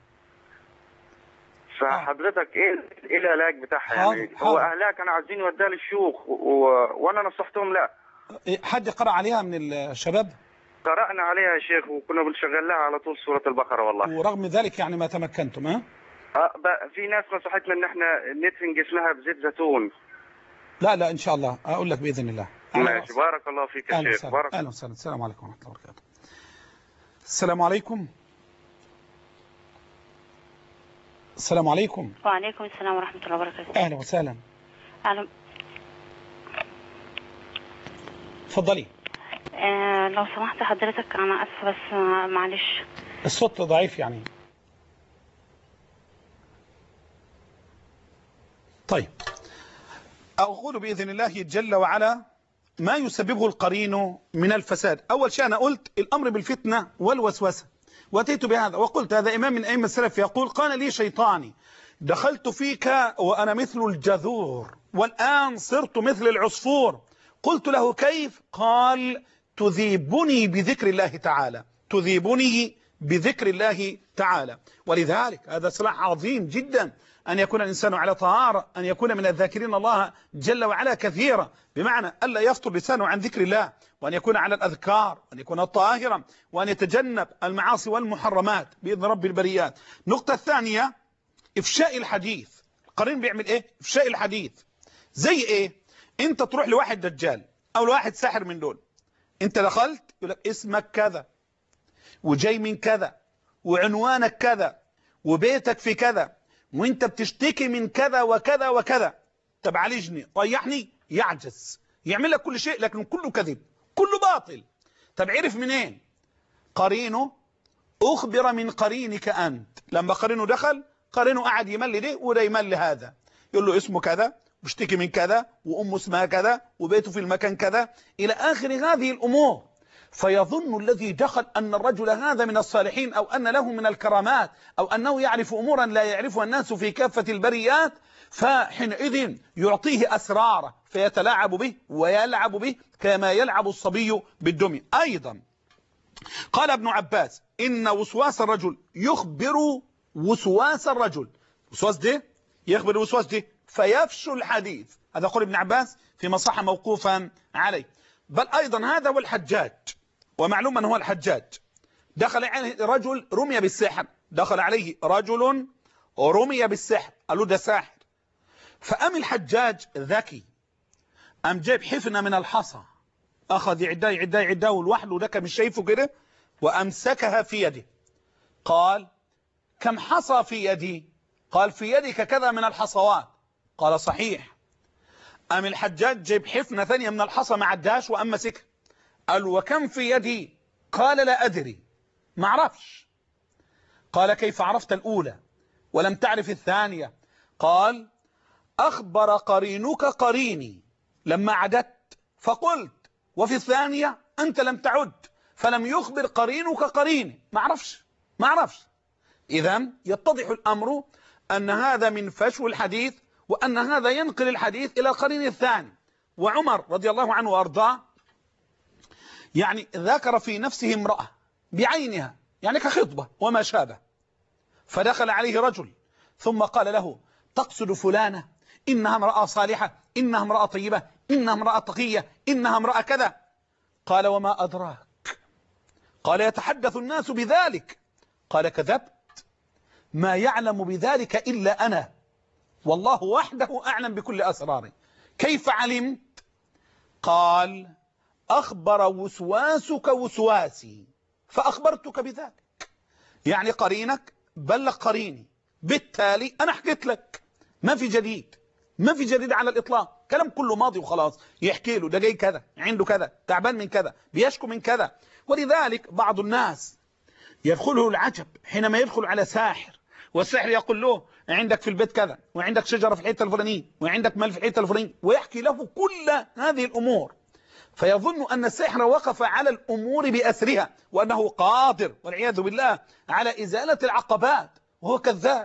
فحضرتك ايه العلاج بتاعها؟ يعني هو اهلها كانوا عايزين يوديها للشيوخ وانا نصحتهم لا. حد قرأ عليها من الشباب؟ قرأنا عليها يا شيخ، وكنا بنشغل لها على طول سورة البقرة والله. ورغم ذلك يعني ما تمكنتم؟ في ناس نصحتنا ان احنا ندهن جسمها بزيت زيتون. لا ان شاء الله اقول لك باذن الله. ماشي، بارك الله فيك يا شيخ. اهلا وسهلا. السلام عليكم ورحمه الله وبركاته. السلام عليكم. السلام عليكم. وعليكم السلام ورحمه الله وبركاته. اهلا وسهلا. اهلا. اتفضلي. لو سمحت حضرتك انا اسفه بس معلش الصوت ضعيف يعني. طيب أقول بإذن الله جل وعلا ما يسببه القرين من الفساد. أول شيء أنا قلت الأمر بالفتنة والوسوسة، وأتيت بهذا وقلت هذا إمام من أئمة السلف يقول قال لي شيطاني دخلت فيك وأنا مثل الجذور والآن صرت مثل العصفور. قلت له كيف؟ قال تذيبني بذكر الله تعالى، تذيبني بذكر الله تعالى. ولذلك هذا سلاح عظيم جدا أن يكون الإنسان على طهارة، أن يكون من الذاكرين الله جل وعلا كثيرا، بمعنى ألا يفطر لسانه عن ذكر الله، وأن يكون على الأذكار، وأن يكون طاهرا، وأن يتجنب المعاصي والمحرمات بإذن رب البريات. النقطة الثانية إفشاء الحديث. القرين بيعمل إيه؟ إفشاء الحديث. زي إيه؟ أنت تروح لواحد دجال أو لواحد ساحر من دول، أنت دخلت يقول لك اسمك كذا وجاي من كذا وعنوانك كذا وبيتك في كذا وانت بتشتكي من كذا وكذا وكذا، طب عالجني ريحني، يعجز، يعمل لك كل شيء لكن كله كذب كله باطل. طب عرف منين؟ قرينه أخبر من قرينك أنت. لما قرينه دخل، قرينه قعد يملي ده وده يملي هذا، يقول له اسمه كذا بيشتكي من كذا وأمه اسمها كذا وبيته في المكان كذا إلى آخر هذه الأمور. فيظن الذي دخل أن الرجل هذا من الصالحين أو أن له من الكرامات أو أنه يعرف أمورا لا يعرفها الناس في كافة البريات، فحينئذ يعطيه أسراره فيتلاعب به ويلعب به كما يلعب الصبي بالدمي. أيضا قال ابن عباس إن وسواس الرجل يخبر وسواس الرجل، وسواس ده يخبر وسواس ده فيفشو الحديث. هذا قول ابن عباس فيما صح موقوفا عليه. بل أيضا هذا هو الحجاج، ومعلوم أنه هو الحجاج دخل عليه رجل رمي بالسحر، دخل عليه رجل رمي بالسحر قال له ده ساحر. فأم الحجاج ذكي أم جايب حفنة من الحصى أخذ يعداه لوحده ده كان مش شايفه كده وأمسكها في يده. قال كم حصى في يدي؟ قال في يدك كذا من الحصوات. قال صحيح. أم الحجاج جايب حفنة ثانية من الحصى ما عداش وأم مسكها. قال وكم في يدي؟ قال لا أدري ما عرفش. قال كيف عرفت الأولى ولم تعرف الثانية؟ قال أخبر قرينك قريني لما عدت فقلت، وفي الثانية أنت لم تعد فلم يخبر قرينك قريني، ما عرفش. إذن يتضح الأمر أن هذا من فشو الحديث، وأن هذا ينقل الحديث إلى القرين الثاني. وعمر رضي الله عنه وأرضاه يعني ذكر في نفسه امرأة بعينها يعني كخطبة وما شابه، فدخل عليه رجل ثم قال له تقصد فلانة؟ إنها امرأة صالحة، إنها امرأة طيبة، إنها امرأة تقية، إنها امرأة كذا. قال وما أدراك؟ قال يتحدث الناس بذلك. قال كذبت، ما يعلم بذلك إلا أنا، والله وحده أعلم بكل أسراره. كيف علمت؟ قال أخبر وسواسك وسواسي فأخبرتك بذلك. يعني قرينك بلغ قريني، بالتالي أنا حكيت لك، ما في جديد، ما في جديد على الإطلاق، كلام كله ماضي وخلاص. يحكي له ده جاي كذا، عنده كذا، تعبان من كذا، بيشكو من كذا. ولذلك بعض الناس يدخله العجب حينما يدخل على ساحر، والساحر يقول له عندك في البيت كذا، وعندك شجرة في الحتة الفلانية، وعندك مال في الحتة الفلانية، ويحكي له كل هذه الأمور، فيظن أن الساحر وقف على الأمور بأسرها، وأنه قادر والعياذ بالله على إزالة العقبات، وهو كذاب.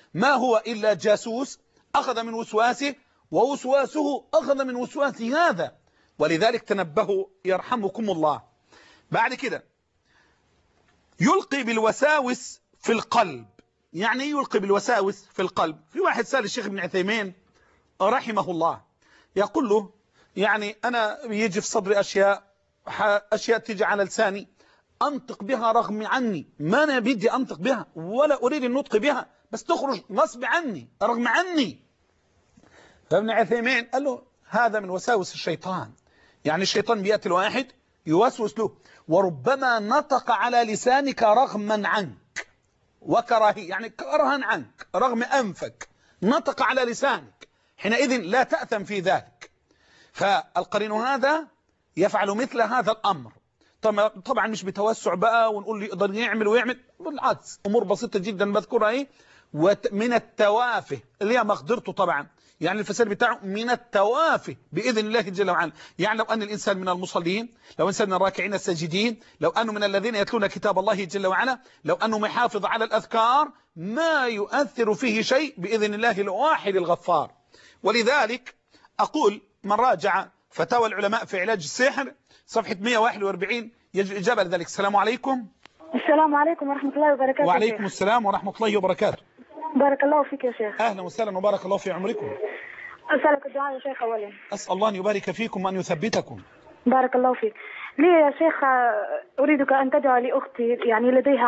ما هو إلا جاسوس أخذ من وسواسه، ووسواسه أخذ من وسواس هذا. ولذلك تنبهوا يرحمكم الله. بعد كده يلقي بالوساوس في القلب. يعني يلقي بالوساوس في القلب. في واحد سأل الشيخ ابن عثيمين رحمه الله، يقول له يعني أنا يجي في صدري أشياء تيجي على لساني أنطق بها رغم عني، ما أنا بدي أنطق بها ولا أريد النطق بها، بس تخرج غصب عني رغم عني. فابن عثيمين قال له هذا من وساوس الشيطان. يعني الشيطان بيأتي الواحد يوسوس له، وربما نطق على لسانك رغما عنك وكراهية، يعني كرها عنك رغم أنفك نطق على لسانك، حينئذ لا تأثم في ذلك. فالقرين هذا يفعل مثل هذا الأمر. طبعا مش بتوسع بقى ونقول لي يقدر يعمل ويعمل، بالعكس أمور بسيطة جدا بذكرها من التوافه اللي هي مقدرته طبعا، يعني الفساد بتاعه من التوافه بإذن الله جل وعلا. يعني لو أن الإنسان من المصلين، لو إنسان من الراكعين الساجدين، لو أنه من الذين يتلون كتاب الله جل وعلا، لو أنه محافظ على الأذكار، ما يؤثر فيه شيء بإذن الله الواحد الغفار. ولذلك أقول من راجع فتاوى العلماء في علاج السحر صفحة 141 يجب الإجابة لذلك. السلام عليكم. السلام عليكم ورحمة الله وبركاته. وعليكم السلام ورحمة الله وبركاته. بارك الله فيك يا شيخ. أهلا وسهلا وبارك الله في عمركم. أسألك الدعاء يا شيخ أولا. أسأل الله أن يبارك فيكم وأن يثبتكم. بارك الله فيك. لي يا شيخ أريدك أن تدعى لأختي، يعني لديها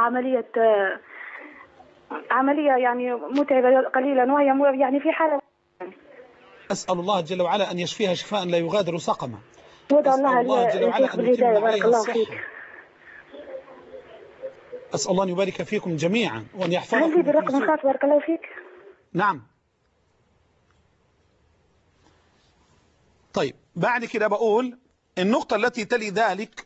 عملية يعني متعبة قليلا، وهي يعني في حالة. أسأل الله جل وعلا أن يشفيها شفاء لا يغادر سقما. ودع الله جل وعلا أن يتم عليها الصحة. أسأل الله أن يبارك فيكم جميعا وأن يحفظكم. عندي بالرقم الخاص. بارك الله فيك. نعم. طيب بعد كده بقول النقطة التي تلي ذلك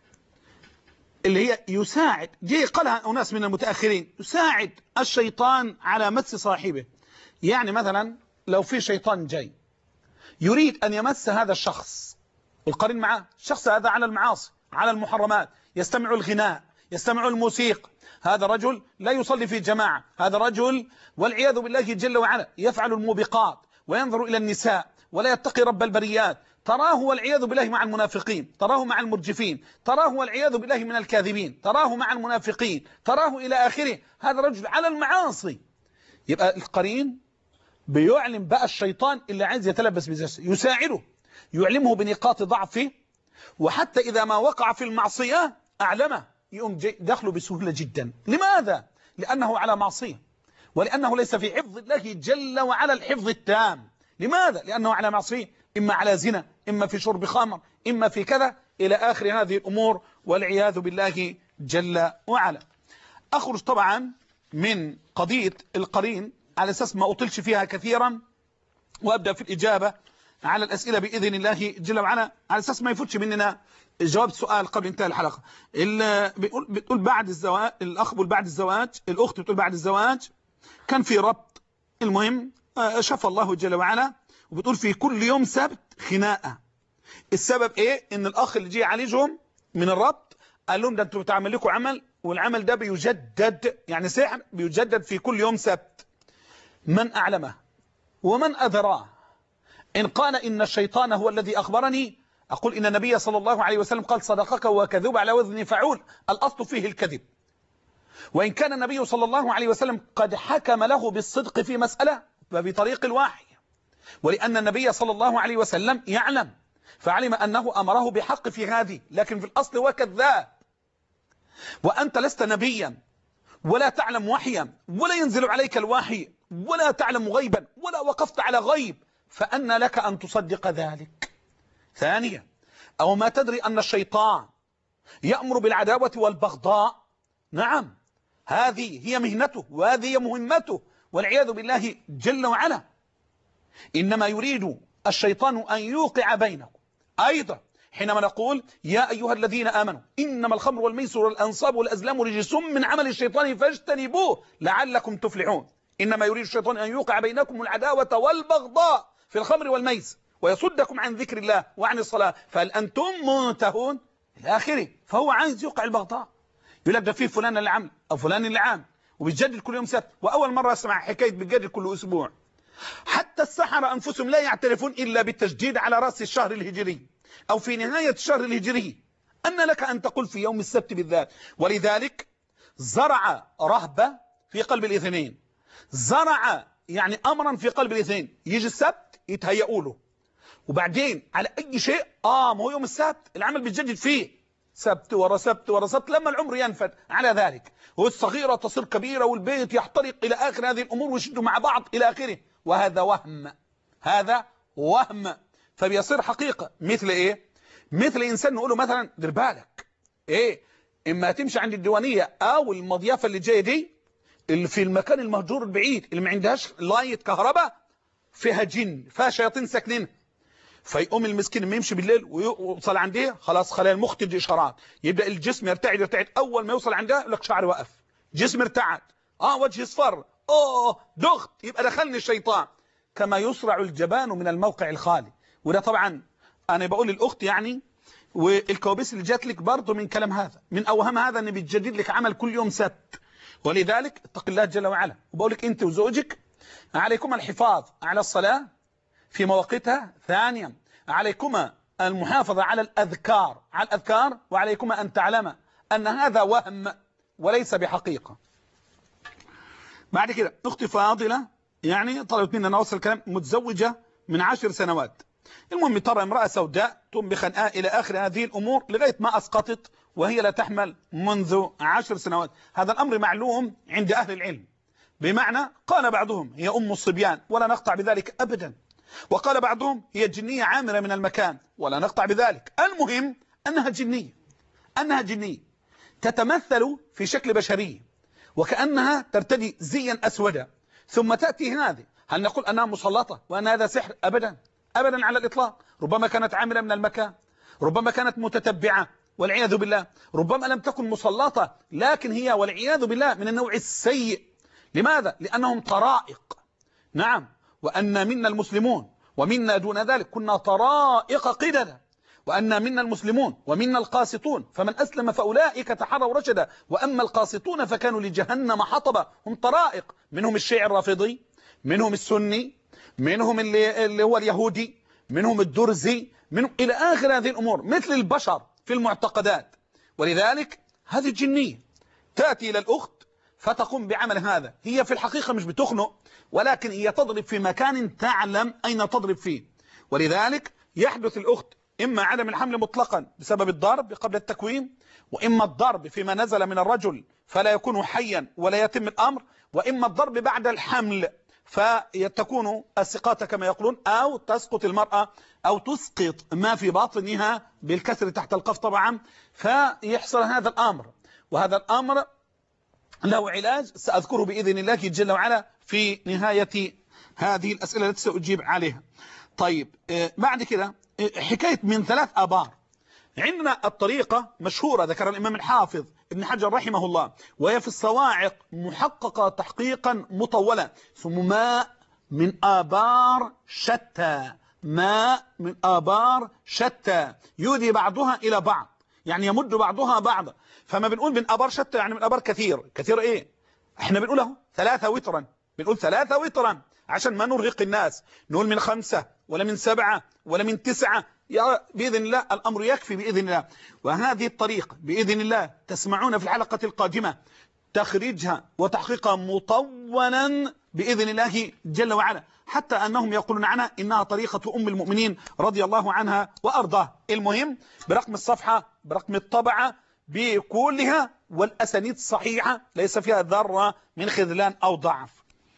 اللي هي يساعد، جي قالها أناس من المتأخرين، يساعد الشيطان على مس صاحبه. يعني مثلا لو في شيطان جاي يريد أن يمس هذا الشخص والقرين معه، الشخص هذا على المعاصي على المحرمات، يستمع الغناء، يستمع الموسيقى، هذا رجل لا يصلي في جماعة، هذا رجل والعياذ بالله جل وعلا يفعل الموبقات وينظر إلى النساء ولا يتقي رب البريات، تراه والعياذ بالله مع المنافقين، تراه مع المرجفين، تراه والعياذ بالله من الكاذبين، تراه مع المنافقين، تراه إلى آخره، هذا رجل على المعاصي. يبقى القرين بيعلم بقى الشيطان اللي عايز يتلبس بذلك، يساعده، يعلمه بنقاط ضعفه، وحتى إذا ما وقع في المعصية أعلمه، يقوم دخله بسهولة جدا. لماذا؟ لأنه على معصية، ولأنه ليس في حفظ الله جل وعلا الحفظ التام. لماذا؟ لأنه على معصية، إما على زنا، إما في شرب خمر، إما في كذا إلى آخر هذه الأمور والعياذ بالله جل وعلا. أخرج طبعا من قضية القرين على أساس ما أطلش فيها كثيرا، وأبدأ في الإجابة على الأسئلة بإذن الله جل وعلا، على أساس ما يفوتش مننا جواب سؤال قبل انتهاء الحلقة. بتقول بعد الزواج، الأخ بتقول بعد الزواج، الأخت بتقول بعد الزواج كان في ربط، المهم شفى الله جل وعلا، وبتقول في كل يوم سبت خناقة. السبب إيه؟ إن الأخ اللي جه يعالجهم من الربط قال لهم ده أنتوا بتعمل لكم عمل، والعمل ده بيجدد، يعني سحر بيجدد في كل يوم سبت. من أعلمه ومن أدراه؟ إن قال إن الشيطان هو الذي أخبرني، أقول إن النبي صلى الله عليه وسلم قال صدقك وكذوب على وزن فعول، الأصل فيه الكذب. وإن كان النبي صلى الله عليه وسلم قد حكم له بالصدق في مسألة فبطريق الوحي، ولأن النبي صلى الله عليه وسلم يعلم، فعلم أنه أمره بحق في هذه، لكن في الأصل هو كذاب. وأنت لست نبيا ولا تعلم وحيا ولا ينزل عليك الوحي ولا تعلم غيبا ولا وقفت على غيب، فأن لك أن تصدق ذلك. ثانيا، أو ما تدري أن الشيطان يأمر بالعداوة والبغضاء؟ نعم، هذه هي مهنته وهذه هي مهمته والعياذ بالله جل وعلا. إنما يريد الشيطان أن يوقع بينكم. أيضا حينما نقول يا أيها الذين آمنوا إنما الخمر والميسر والأنصاب والأزلام رجس من عمل الشيطان فاجتنبوه لعلكم تفلحون. إنما يريد الشيطان أن يوقع بينكم العداوة والبغضاء في الخمر والميسر ويصدكم عن ذكر الله وعن الصلاة فهل أنتم منتهون إلى آخره. فهو عايز يوقع البغضاء، يقول لك ده في فلان اللي عمل أو فلان اللي عامل وبتجدد كل يوم سبت، وأول مرة أسمع حكاية بتجدد كل أسبوع. حتى السحرة أنفسهم لا يعترفون إلا بالتجديد على رأس الشهر الهجري أو في نهاية الشهر الهجري. أن لك أن تقول في يوم السبت بالذات؟ ولذلك زرع رهبة في قلب الاثنين، زرع يعني أمرا في قلب الاثنين، يجي السبت يتهيئوا له، وبعدين على أي شيء ما هو يوم السبت العمل بيتجدد فيه، سبت ورا سبت ورا سبت، لما العمر ينفد على ذلك، والصغيرة تصير كبيرة والبيت يحترق إلى آخر هذه الأمور ويشدوا مع بعض إلى آخره، وهذا وهم، هذا وهم. فبيصير حقيقة مثل إيه؟ مثل إنسان نقوله مثلا دير بالك إيه، إما تمشي عند الديوانية أو المضيافة اللي جاية دي اللي في المكان المهجور البعيد اللي ما عندهاش لايت كهرباء، فيها جن، فيها شياطين ساكنين، فيقوم المسكين لما يمشي بالليل ويوصل عندها خلاص خلايا المخ تدي اشارات، يبدا الجسم يرتعد، اول ما يوصل عندها يقول لك شعري وقف، جسم ارتعد، وجهي اصفر، دغت، يبقى دخلني الشيطان. كما يسرع الجبان من الموقع الخالي. وده طبعا انا بقول للاخت يعني، والكوابيس اللي جات لك برضه من كلام هذا، من اوهام هذا ان بيتجدد لك عمل كل يوم سبت. ولذلك اتق الله جل وعلا، وبقول لك انت وزوجك عليكما الحفاظ على الصلاه في مواقيتها، ثانيا عليكما المحافظة على الأذكار، وعليكما أن تعلم أن هذا وهم وليس بحقيقة. بعد كده أختي فاضلة يعني طلبت مني أن أوصل الكلام، متزوجة من 10 سنوات، المهم ترى امرأة سوداء تنبي خنقاء إلى آخر هذه الأمور لغاية ما أسقطت وهي لا تحمل منذ 10 سنوات. هذا الأمر معلوم عند أهل العلم، بمعنى قال بعضهم هي أم الصبيان ولا نقطع بذلك أبدا، وقال بعضهم هي جنية عامرة من المكان ولا نقطع بذلك. المهم أنها جنية تتمثل في شكل بشري وكأنها ترتدي زيا أسودا، ثم تأتي هذه، هل نقول أنها مسلطة وأن هذا سحر؟ أبدا على الإطلاق. ربما كانت عامرة من المكان، ربما كانت متتبعة والعياذ بالله، ربما لم تكن مسلطة لكن هي والعياذ بالله من النوع السيء. لماذا؟ لأنهم طرائق. نعم، وأن منا المسلمون ومنا دون ذلك كنا طرائق قددا، وأن منا المسلمون ومنا القاسطون، فمن أسلم فأولئك تحروا رشدا، وأما القاسطون فكانوا لجهنم حطبا. هم طرائق، منهم الشيعي الرافضي، منهم السني، منهم اللي هو اليهودي، منهم الدرزي، منهم إلى آخر هذه الأمور، مثل البشر في المعتقدات. ولذلك هذه الجنية تأتي إلى الأخت فتقوم بعمل هذا، هي في الحقيقة مش بتخنق، ولكن هي تضرب في مكان تعلم أين تضرب فيه. ولذلك يحدث الأخت إما عدم الحمل مطلقا بسبب الضرب قبل التكوين، وإما الضرب فيما نزل من الرجل فلا يكون حيا ولا يتم الأمر، وإما الضرب بعد الحمل فتكون السقاطة كما يقولون، أو تسقط المرأة أو تسقط ما في باطنها بالكسر تحت القف طبعا، فيحصل هذا الأمر. وهذا الأمر له علاج سأذكره بإذن الله جل وعلا في نهاية هذه الأسئلة التي سأجيب عليها. طيب بعد كده حكاية من 3 آبار. عندنا الطريقة مشهورة ذكر الإمام الحافظ ابن حجر رحمه الله، وهي في الصواعق محققة تحقيقا مطولا، ثم ماء من آبار شتى، ماء من آبار شتى يودي بعضها إلى بعض، يعني يمد بعضها بعضا. فما بنقول من آبار شتى يعني من آبار كثير إيه؟ احنا بنقوله 3 وترا، بنقول 3 وترا عشان ما نرهق الناس، نقول من 5 ولا من 7 ولا من 9، بإذن الله الأمر يكفي بإذن الله. وهذه الطريقة بإذن الله تسمعون في الحلقة القادمة تخريجها وتحقيقها مطولا بإذن الله جل وعلا، حتى أنهم يقولون عنها إنها طريقة أم المؤمنين رضي الله عنها وأرضاها. المهم برقم الصفحة، برقم الطبعة، بكلها، والأسانيد صحيحة ليس فيها ذرة من خذلان أو ضعف.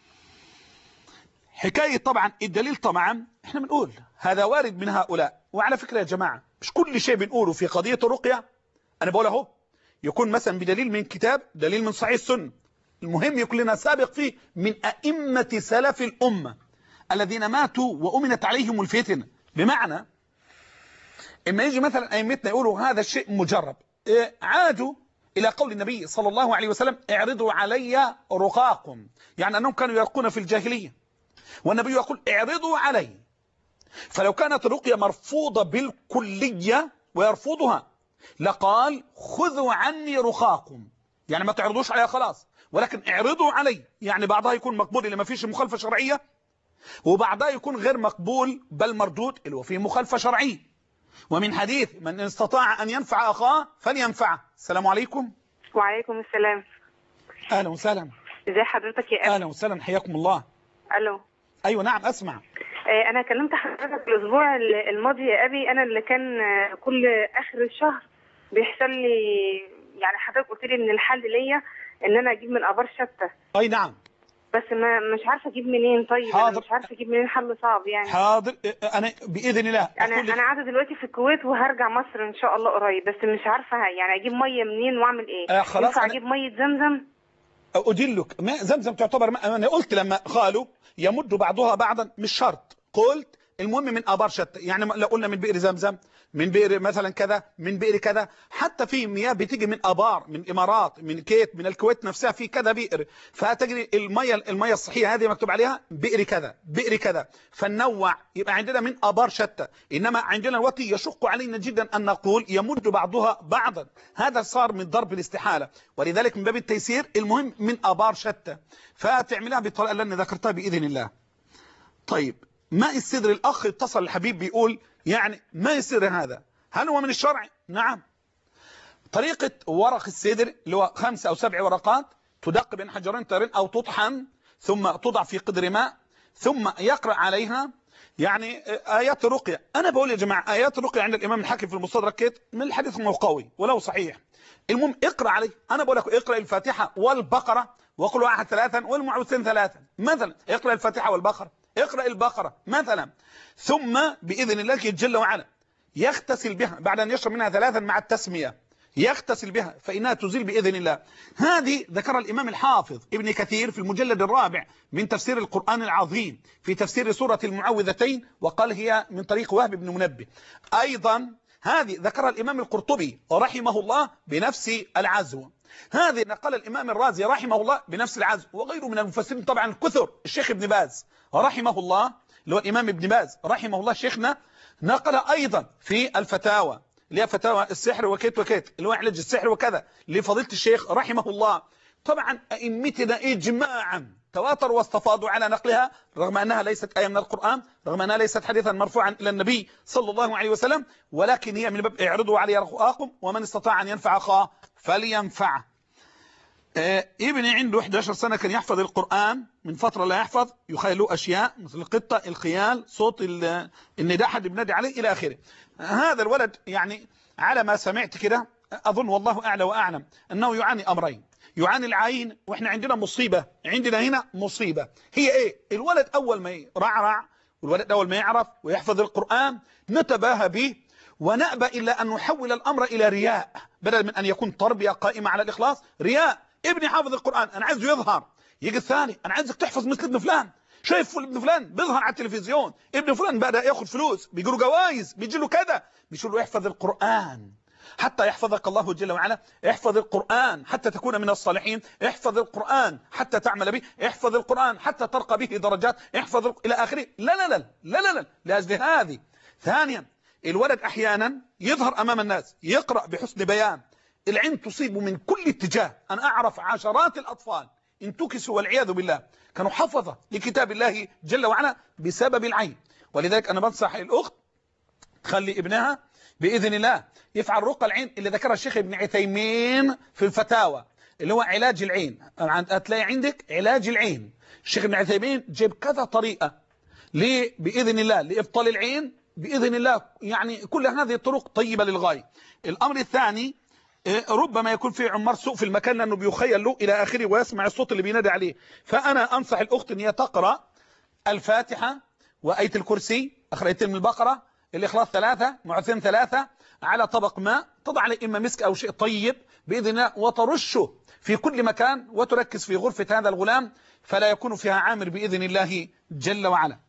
حكاية طبعا الدليل، طبعا احنا بنقول هذا وارد من هؤلاء. وعلى فكرة يا جماعة مش كل شيء بنقوله في قضية الرقية أنا بقول اهو يكون مثلا بدليل من كتاب، دليل من صحيح السنة، المهم يكون لنا سابق فيه من أئمة سلف الأمة الذين ماتوا وأمنت عليهم الفتن. بمعنى إما يجي مثلا أئمتنا يقولوا هذا الشيء مجرب، عادوا إلى قول النبي صلى الله عليه وسلم اعرضوا علي رقاكم، يعني أنهم كانوا يرقون في الجاهلية، والنبي يقول اعرضوا علي. فلو كانت الرقية مرفوضة بالكلية ويرفضها لقال خذوا عني رقاكم، يعني ما تعرضوش عليها خلاص، ولكن اعرضوا علي، يعني بعضها يكون مقبول اللي ما فيش مخالفة شرعية، وبعضها يكون غير مقبول بل مردود اللي هو فيه مخالفة شرعية. ومن حديث من استطاع أن ينفع أخاه فلينفعه. السلام عليكم. وعليكم السلام. أهلا وسهلا. ازي حضرتك يا أبي؟ أهلا وسهلا، حياكم الله. ألو. أيوة نعم أسمع. أنا كلمت حضرتك الأسبوع الماضي يا أبي، أنا اللي كان كل آخر الشهر بيحصل لي، يعني حضرتك قلت لي إن الحل ليا إن أنا أجيب من آبار شتى. أي نعم. بس مش عارفه اجيب منين. طيب حاضر. أنا مش عارفه اجيب منين، حل صعب يعني. حاضر، انا باذن الله انا قاعده دلوقتي في الكويت وهرجع مصر ان شاء الله قريب، بس مش عارفه يعني اجيب ميه منين واعمل ايه. خلاص ينفع اجيب ميه زمزم؟ ادلك ماء زمزم تعتبر ماء. انا قلت لما قالوا يمد بعضها بعضا مش شرط، قلت المهم من ابار شتى، يعني لو قلنا من بئر زمزم، من بئر مثلا كذا، من بئر كذا، حتى في مياه بتيجي من ابار من الامارات، من كيت، من الكويت نفسها في كذا بئر، فتجري الميه الصحيه هذه مكتوب عليها بئر كذا بئر كذا، فننوع يبقى عندنا من ابار شتى. انما عندنا الوقت يشق علينا جدا ان نقول يمد بعضها بعضا، هذا صار من ضرب الاستحاله، ولذلك من باب التيسير المهم من ابار شتى، فتعملها بالطريقه اللي انا ذكرتها باذن الله. طيب ماء السدر، الاخ اتصل الحبيب بيقول يعني ماء السدر هذا هل هو من الشرع؟ نعم. طريقة ورق السدر اللي هو 5 أو 7 ورقات تدق بين حجرين طيرين أو تطحن ثم توضع في قدر ماء ثم يقرأ عليها يعني آيات الرقية. أنا بقول يا جماعة آيات الرقية عند الإمام الحاكم في المستدرك من الحديث هو قوي ولو صحيح، المهم اقرأ عليه. أنا بقول لك اقرأ الفاتحة والبقرة وقل واحد 3 والمعوذتين 3 مثلا، اقرأ الفاتحة والبقرة، اقرأ البقرة مثلا، ثم بإذن الله جل وعلا يغتسل بها بعد أن يشرب منها 3 مع التسمية، يغتسل بها فإنها تزيل بإذن الله. هذه ذكر الإمام الحافظ ابن كثير في المجلد الرابع من تفسير القرآن العظيم في تفسير سورة المعوذتين، وقال هي من طريق وهب بن منبه. أيضا هذه ذكر الإمام القرطبي رحمه الله بنفس العزو. هذه نقل الإمام الرازي رحمه الله بنفس العزو، وغيره من المفسرين طبعا الكثر. الشيخ ابن باز رحمه الله اللي هو الإمام ابن باز رحمه الله شيخنا نقل أيضا في الفتاوى اللي هي فتاوى السحر وكيت وكيت اللي هو علاج السحر وكذا لفضيلة الشيخ رحمه الله. طبعا أئمتنا إجماعا تواتروا واستفاضوا على نقلها، رغم أنها ليست آية من القرآن، رغم أنها ليست حديثا مرفوعا إلى النبي صلى الله عليه وسلم، ولكن هي من باب اعرضوا علي رخاءكم ومن استطاع أن ينفع أخاه فلينفعه. ابني عنده 11 سنة كان يحفظ القرآن، من فترة لا يحفظ، يخيل له أشياء مثل القطة، الخيال، صوت النداء حد بنادي عليه إلى آخره. هذا الولد يعني على ما سمعت كده أظن والله أعلى وأعلم أنه يعاني أمرين، يعاني العين، وإحنا عندنا مصيبة، عندنا هنا مصيبة هي إيه؟ الولد أول ما يرعرع والولد أول ما يعرف ويحفظ القرآن نتباهى به ونأبى إلا أن نحول الأمر إلى رياء، بدل من أن يكون تربية قائمة على الإخلاص رياء. ابني حافظ القرآن أنا عايزه يظهر، يجي الثاني أنا عايزك تحفظ مثل ابن فلان، شايف ابن فلان بيظهر على التلفزيون، ابن فلان بدأ ياخد فلوس، بيجي له جوائز، بيجي له كذا، بيقول له احفظ القرآن حتى يحفظك الله جل وعلا، احفظ القرآن حتى تكون من الصالحين، احفظ القرآن حتى تعمل به، احفظ القرآن حتى ترقى به درجات، احفظ إلى آخره. لا لا لا لا لا لا لأجل هذه. ثانيا الولد أحيانا يظهر أمام الناس يقرأ بحسن بيان، العين تصيب من كل اتجاه. أنا أعرف عشرات الأطفال انتكسوا والعياذ بالله كانوا حفظة لكتاب الله جل وعلا بسبب العين. ولذلك أنا بنصح الأخت تخلي ابنها بإذن الله يفعل رقى العين اللي ذكرها الشيخ ابن عثيمين في الفتاوى اللي هو علاج العين. هتلاقي عندك علاج العين، الشيخ ابن عثيمين جيب كذا طريقة بإذن الله لإبطال العين بإذن الله، يعني كل هذه الطرق طيبة للغاية. الأمر الثاني ربما يكون في عمار سوء في المكان لأنه بيخيل له إلى آخره ويسمع الصوت اللي بينادي عليه. فأنا أنصح الأخت أن هي تقرأ الفاتحة وآية الكرسي، آيتين من البقرة، الإخلاص 3، معوذتين 3 على طبق ماء، تضع عليه إما مسك أو شيء طيب بإذن الله وترشه في كل مكان وتركز في غرفة هذا الغلام فلا يكون فيها عامر بإذن الله جل وعلا.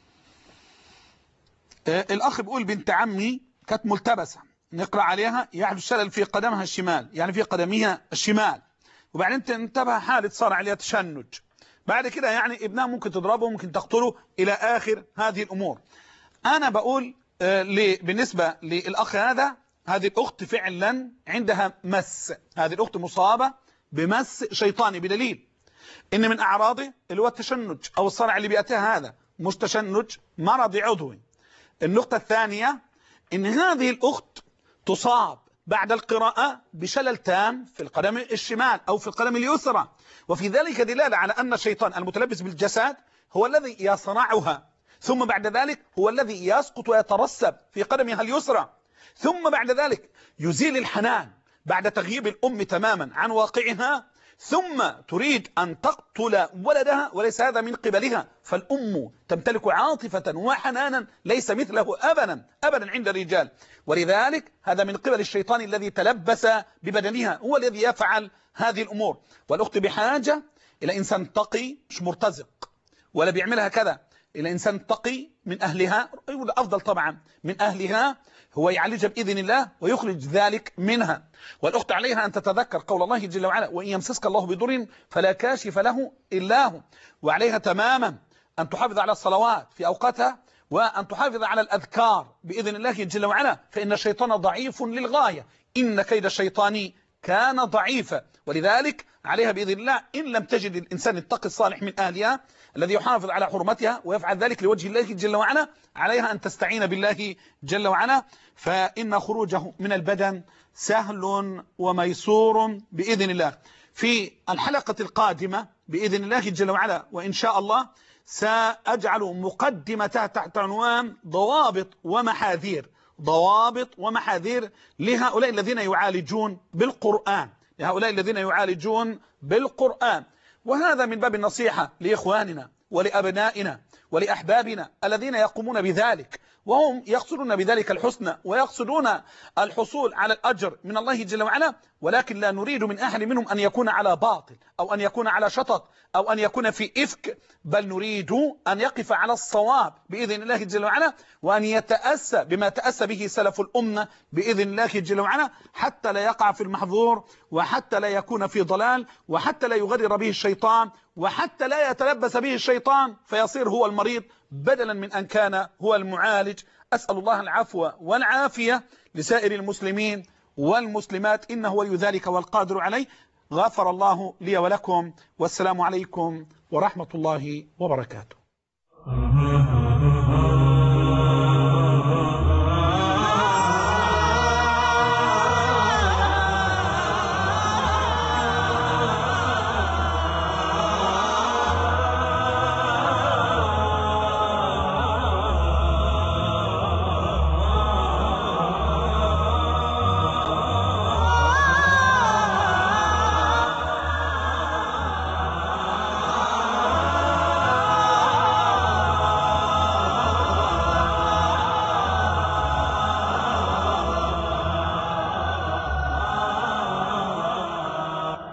الأخ بيقول بنت عمي كانت ملتبسة نقرأ عليها يحدث شلل في قدمها الشمال، يعني في قدمها الشمال، وبعدين انتبه حالة صار عليها تشنج، بعد كده يعني ابنها ممكن تضربه ممكن تقتله إلى آخر هذه الأمور. أنا بقول بالنسبة للأخ هذا، هذه الأخت فعلا عندها مس، هذه الأخت مصابة بمس شيطاني، بدليل إن من أعراضه اللي هو التشنج أو الصرع اللي بيأتيها، هذا مش تشنج، مرض عضوي. النقطة الثانية إن هذه الأخت تصاب بعد القراءة بشلل تام في القدم الشمال أو في القدم اليسرى، وفي ذلك دلالة على أن الشيطان المتلبس بالجسد هو الذي يصنعها، ثم بعد ذلك هو الذي يسقط ويترسب في قدمها اليسرى، ثم بعد ذلك يزيل الحنان بعد تغييب الأم تماما عن واقعها، ثم تريد أن تقتل ولدها وليس هذا من قبلها، فالأم تمتلك عاطفة وحنانا ليس مثله أبدا أبدا عند الرجال، ولذلك هذا من قبل الشيطان الذي تلبس ببدنها، هو الذي يفعل هذه الأمور. والأخت بحاجة إلى إنسان تقي مش مرتزق ولا بيعملها كذا، إلى إنسان تقي من أهلها، أفضل طبعا من أهلها، هو يعالجها بإذن الله ويخرج ذلك منها. والأخت عليها أن تتذكر قول الله جل وعلا: وإن يمسسك الله بضر فلا كاشف له إلا هو. وعليها تماما أن تحافظ على الصلوات في أوقاتها، وأن تحافظ على الأذكار بإذن الله جل وعلا، فإن الشيطان ضعيف للغاية، إن كيد الشيطان كان ضعيفا. ولذلك عليها بإذن الله إن لم تجد الإنسان التقي الصالح من أهلها الذي يحافظ على حرمتها ويفعل ذلك لوجه الله جل وعلا، عليها أن تستعين بالله جل وعلا، فإن خروجه من البدن سهل وميسور بإذن الله. في الحلقة القادمة بإذن الله جل وعلا وإن شاء الله سأجعل مقدمتها تحت عنوان ضوابط ومحاذير، ضوابط ومحاذير لهؤلاء الذين يعالجون بالقرآن، لهؤلاء الذين يعالجون بالقرآن. وهذا من باب النصيحة لإخواننا ولأبنائنا ولأحبابنا الذين يقومون بذلك، وهم يقصدون بذلك الحسنى ويقصدون الحصول على الأجر من الله جل وعلا، ولكن لا نريد من أحد منهم أن يكون على باطل أو أن يكون على شطط أو أن يكون في إفك، بل نريد أن يقف على الصواب بإذن الله جل وعلا، وأن يتأسى بما تأسى به سلف الأمة بإذن الله جل وعلا، حتى لا يقع في المحظور، وحتى لا يكون في ضلال، وحتى لا يغرر به الشيطان، وحتى لا يتلبس به الشيطان فيصير هو المريض بدلا من أن كان هو المعالج. أسأل الله العفو والعافية لسائر المسلمين والمسلمات، إنه ولي ذلك والقادر عليه. غفر الله لي ولكم، والسلام عليكم ورحمة الله وبركاته.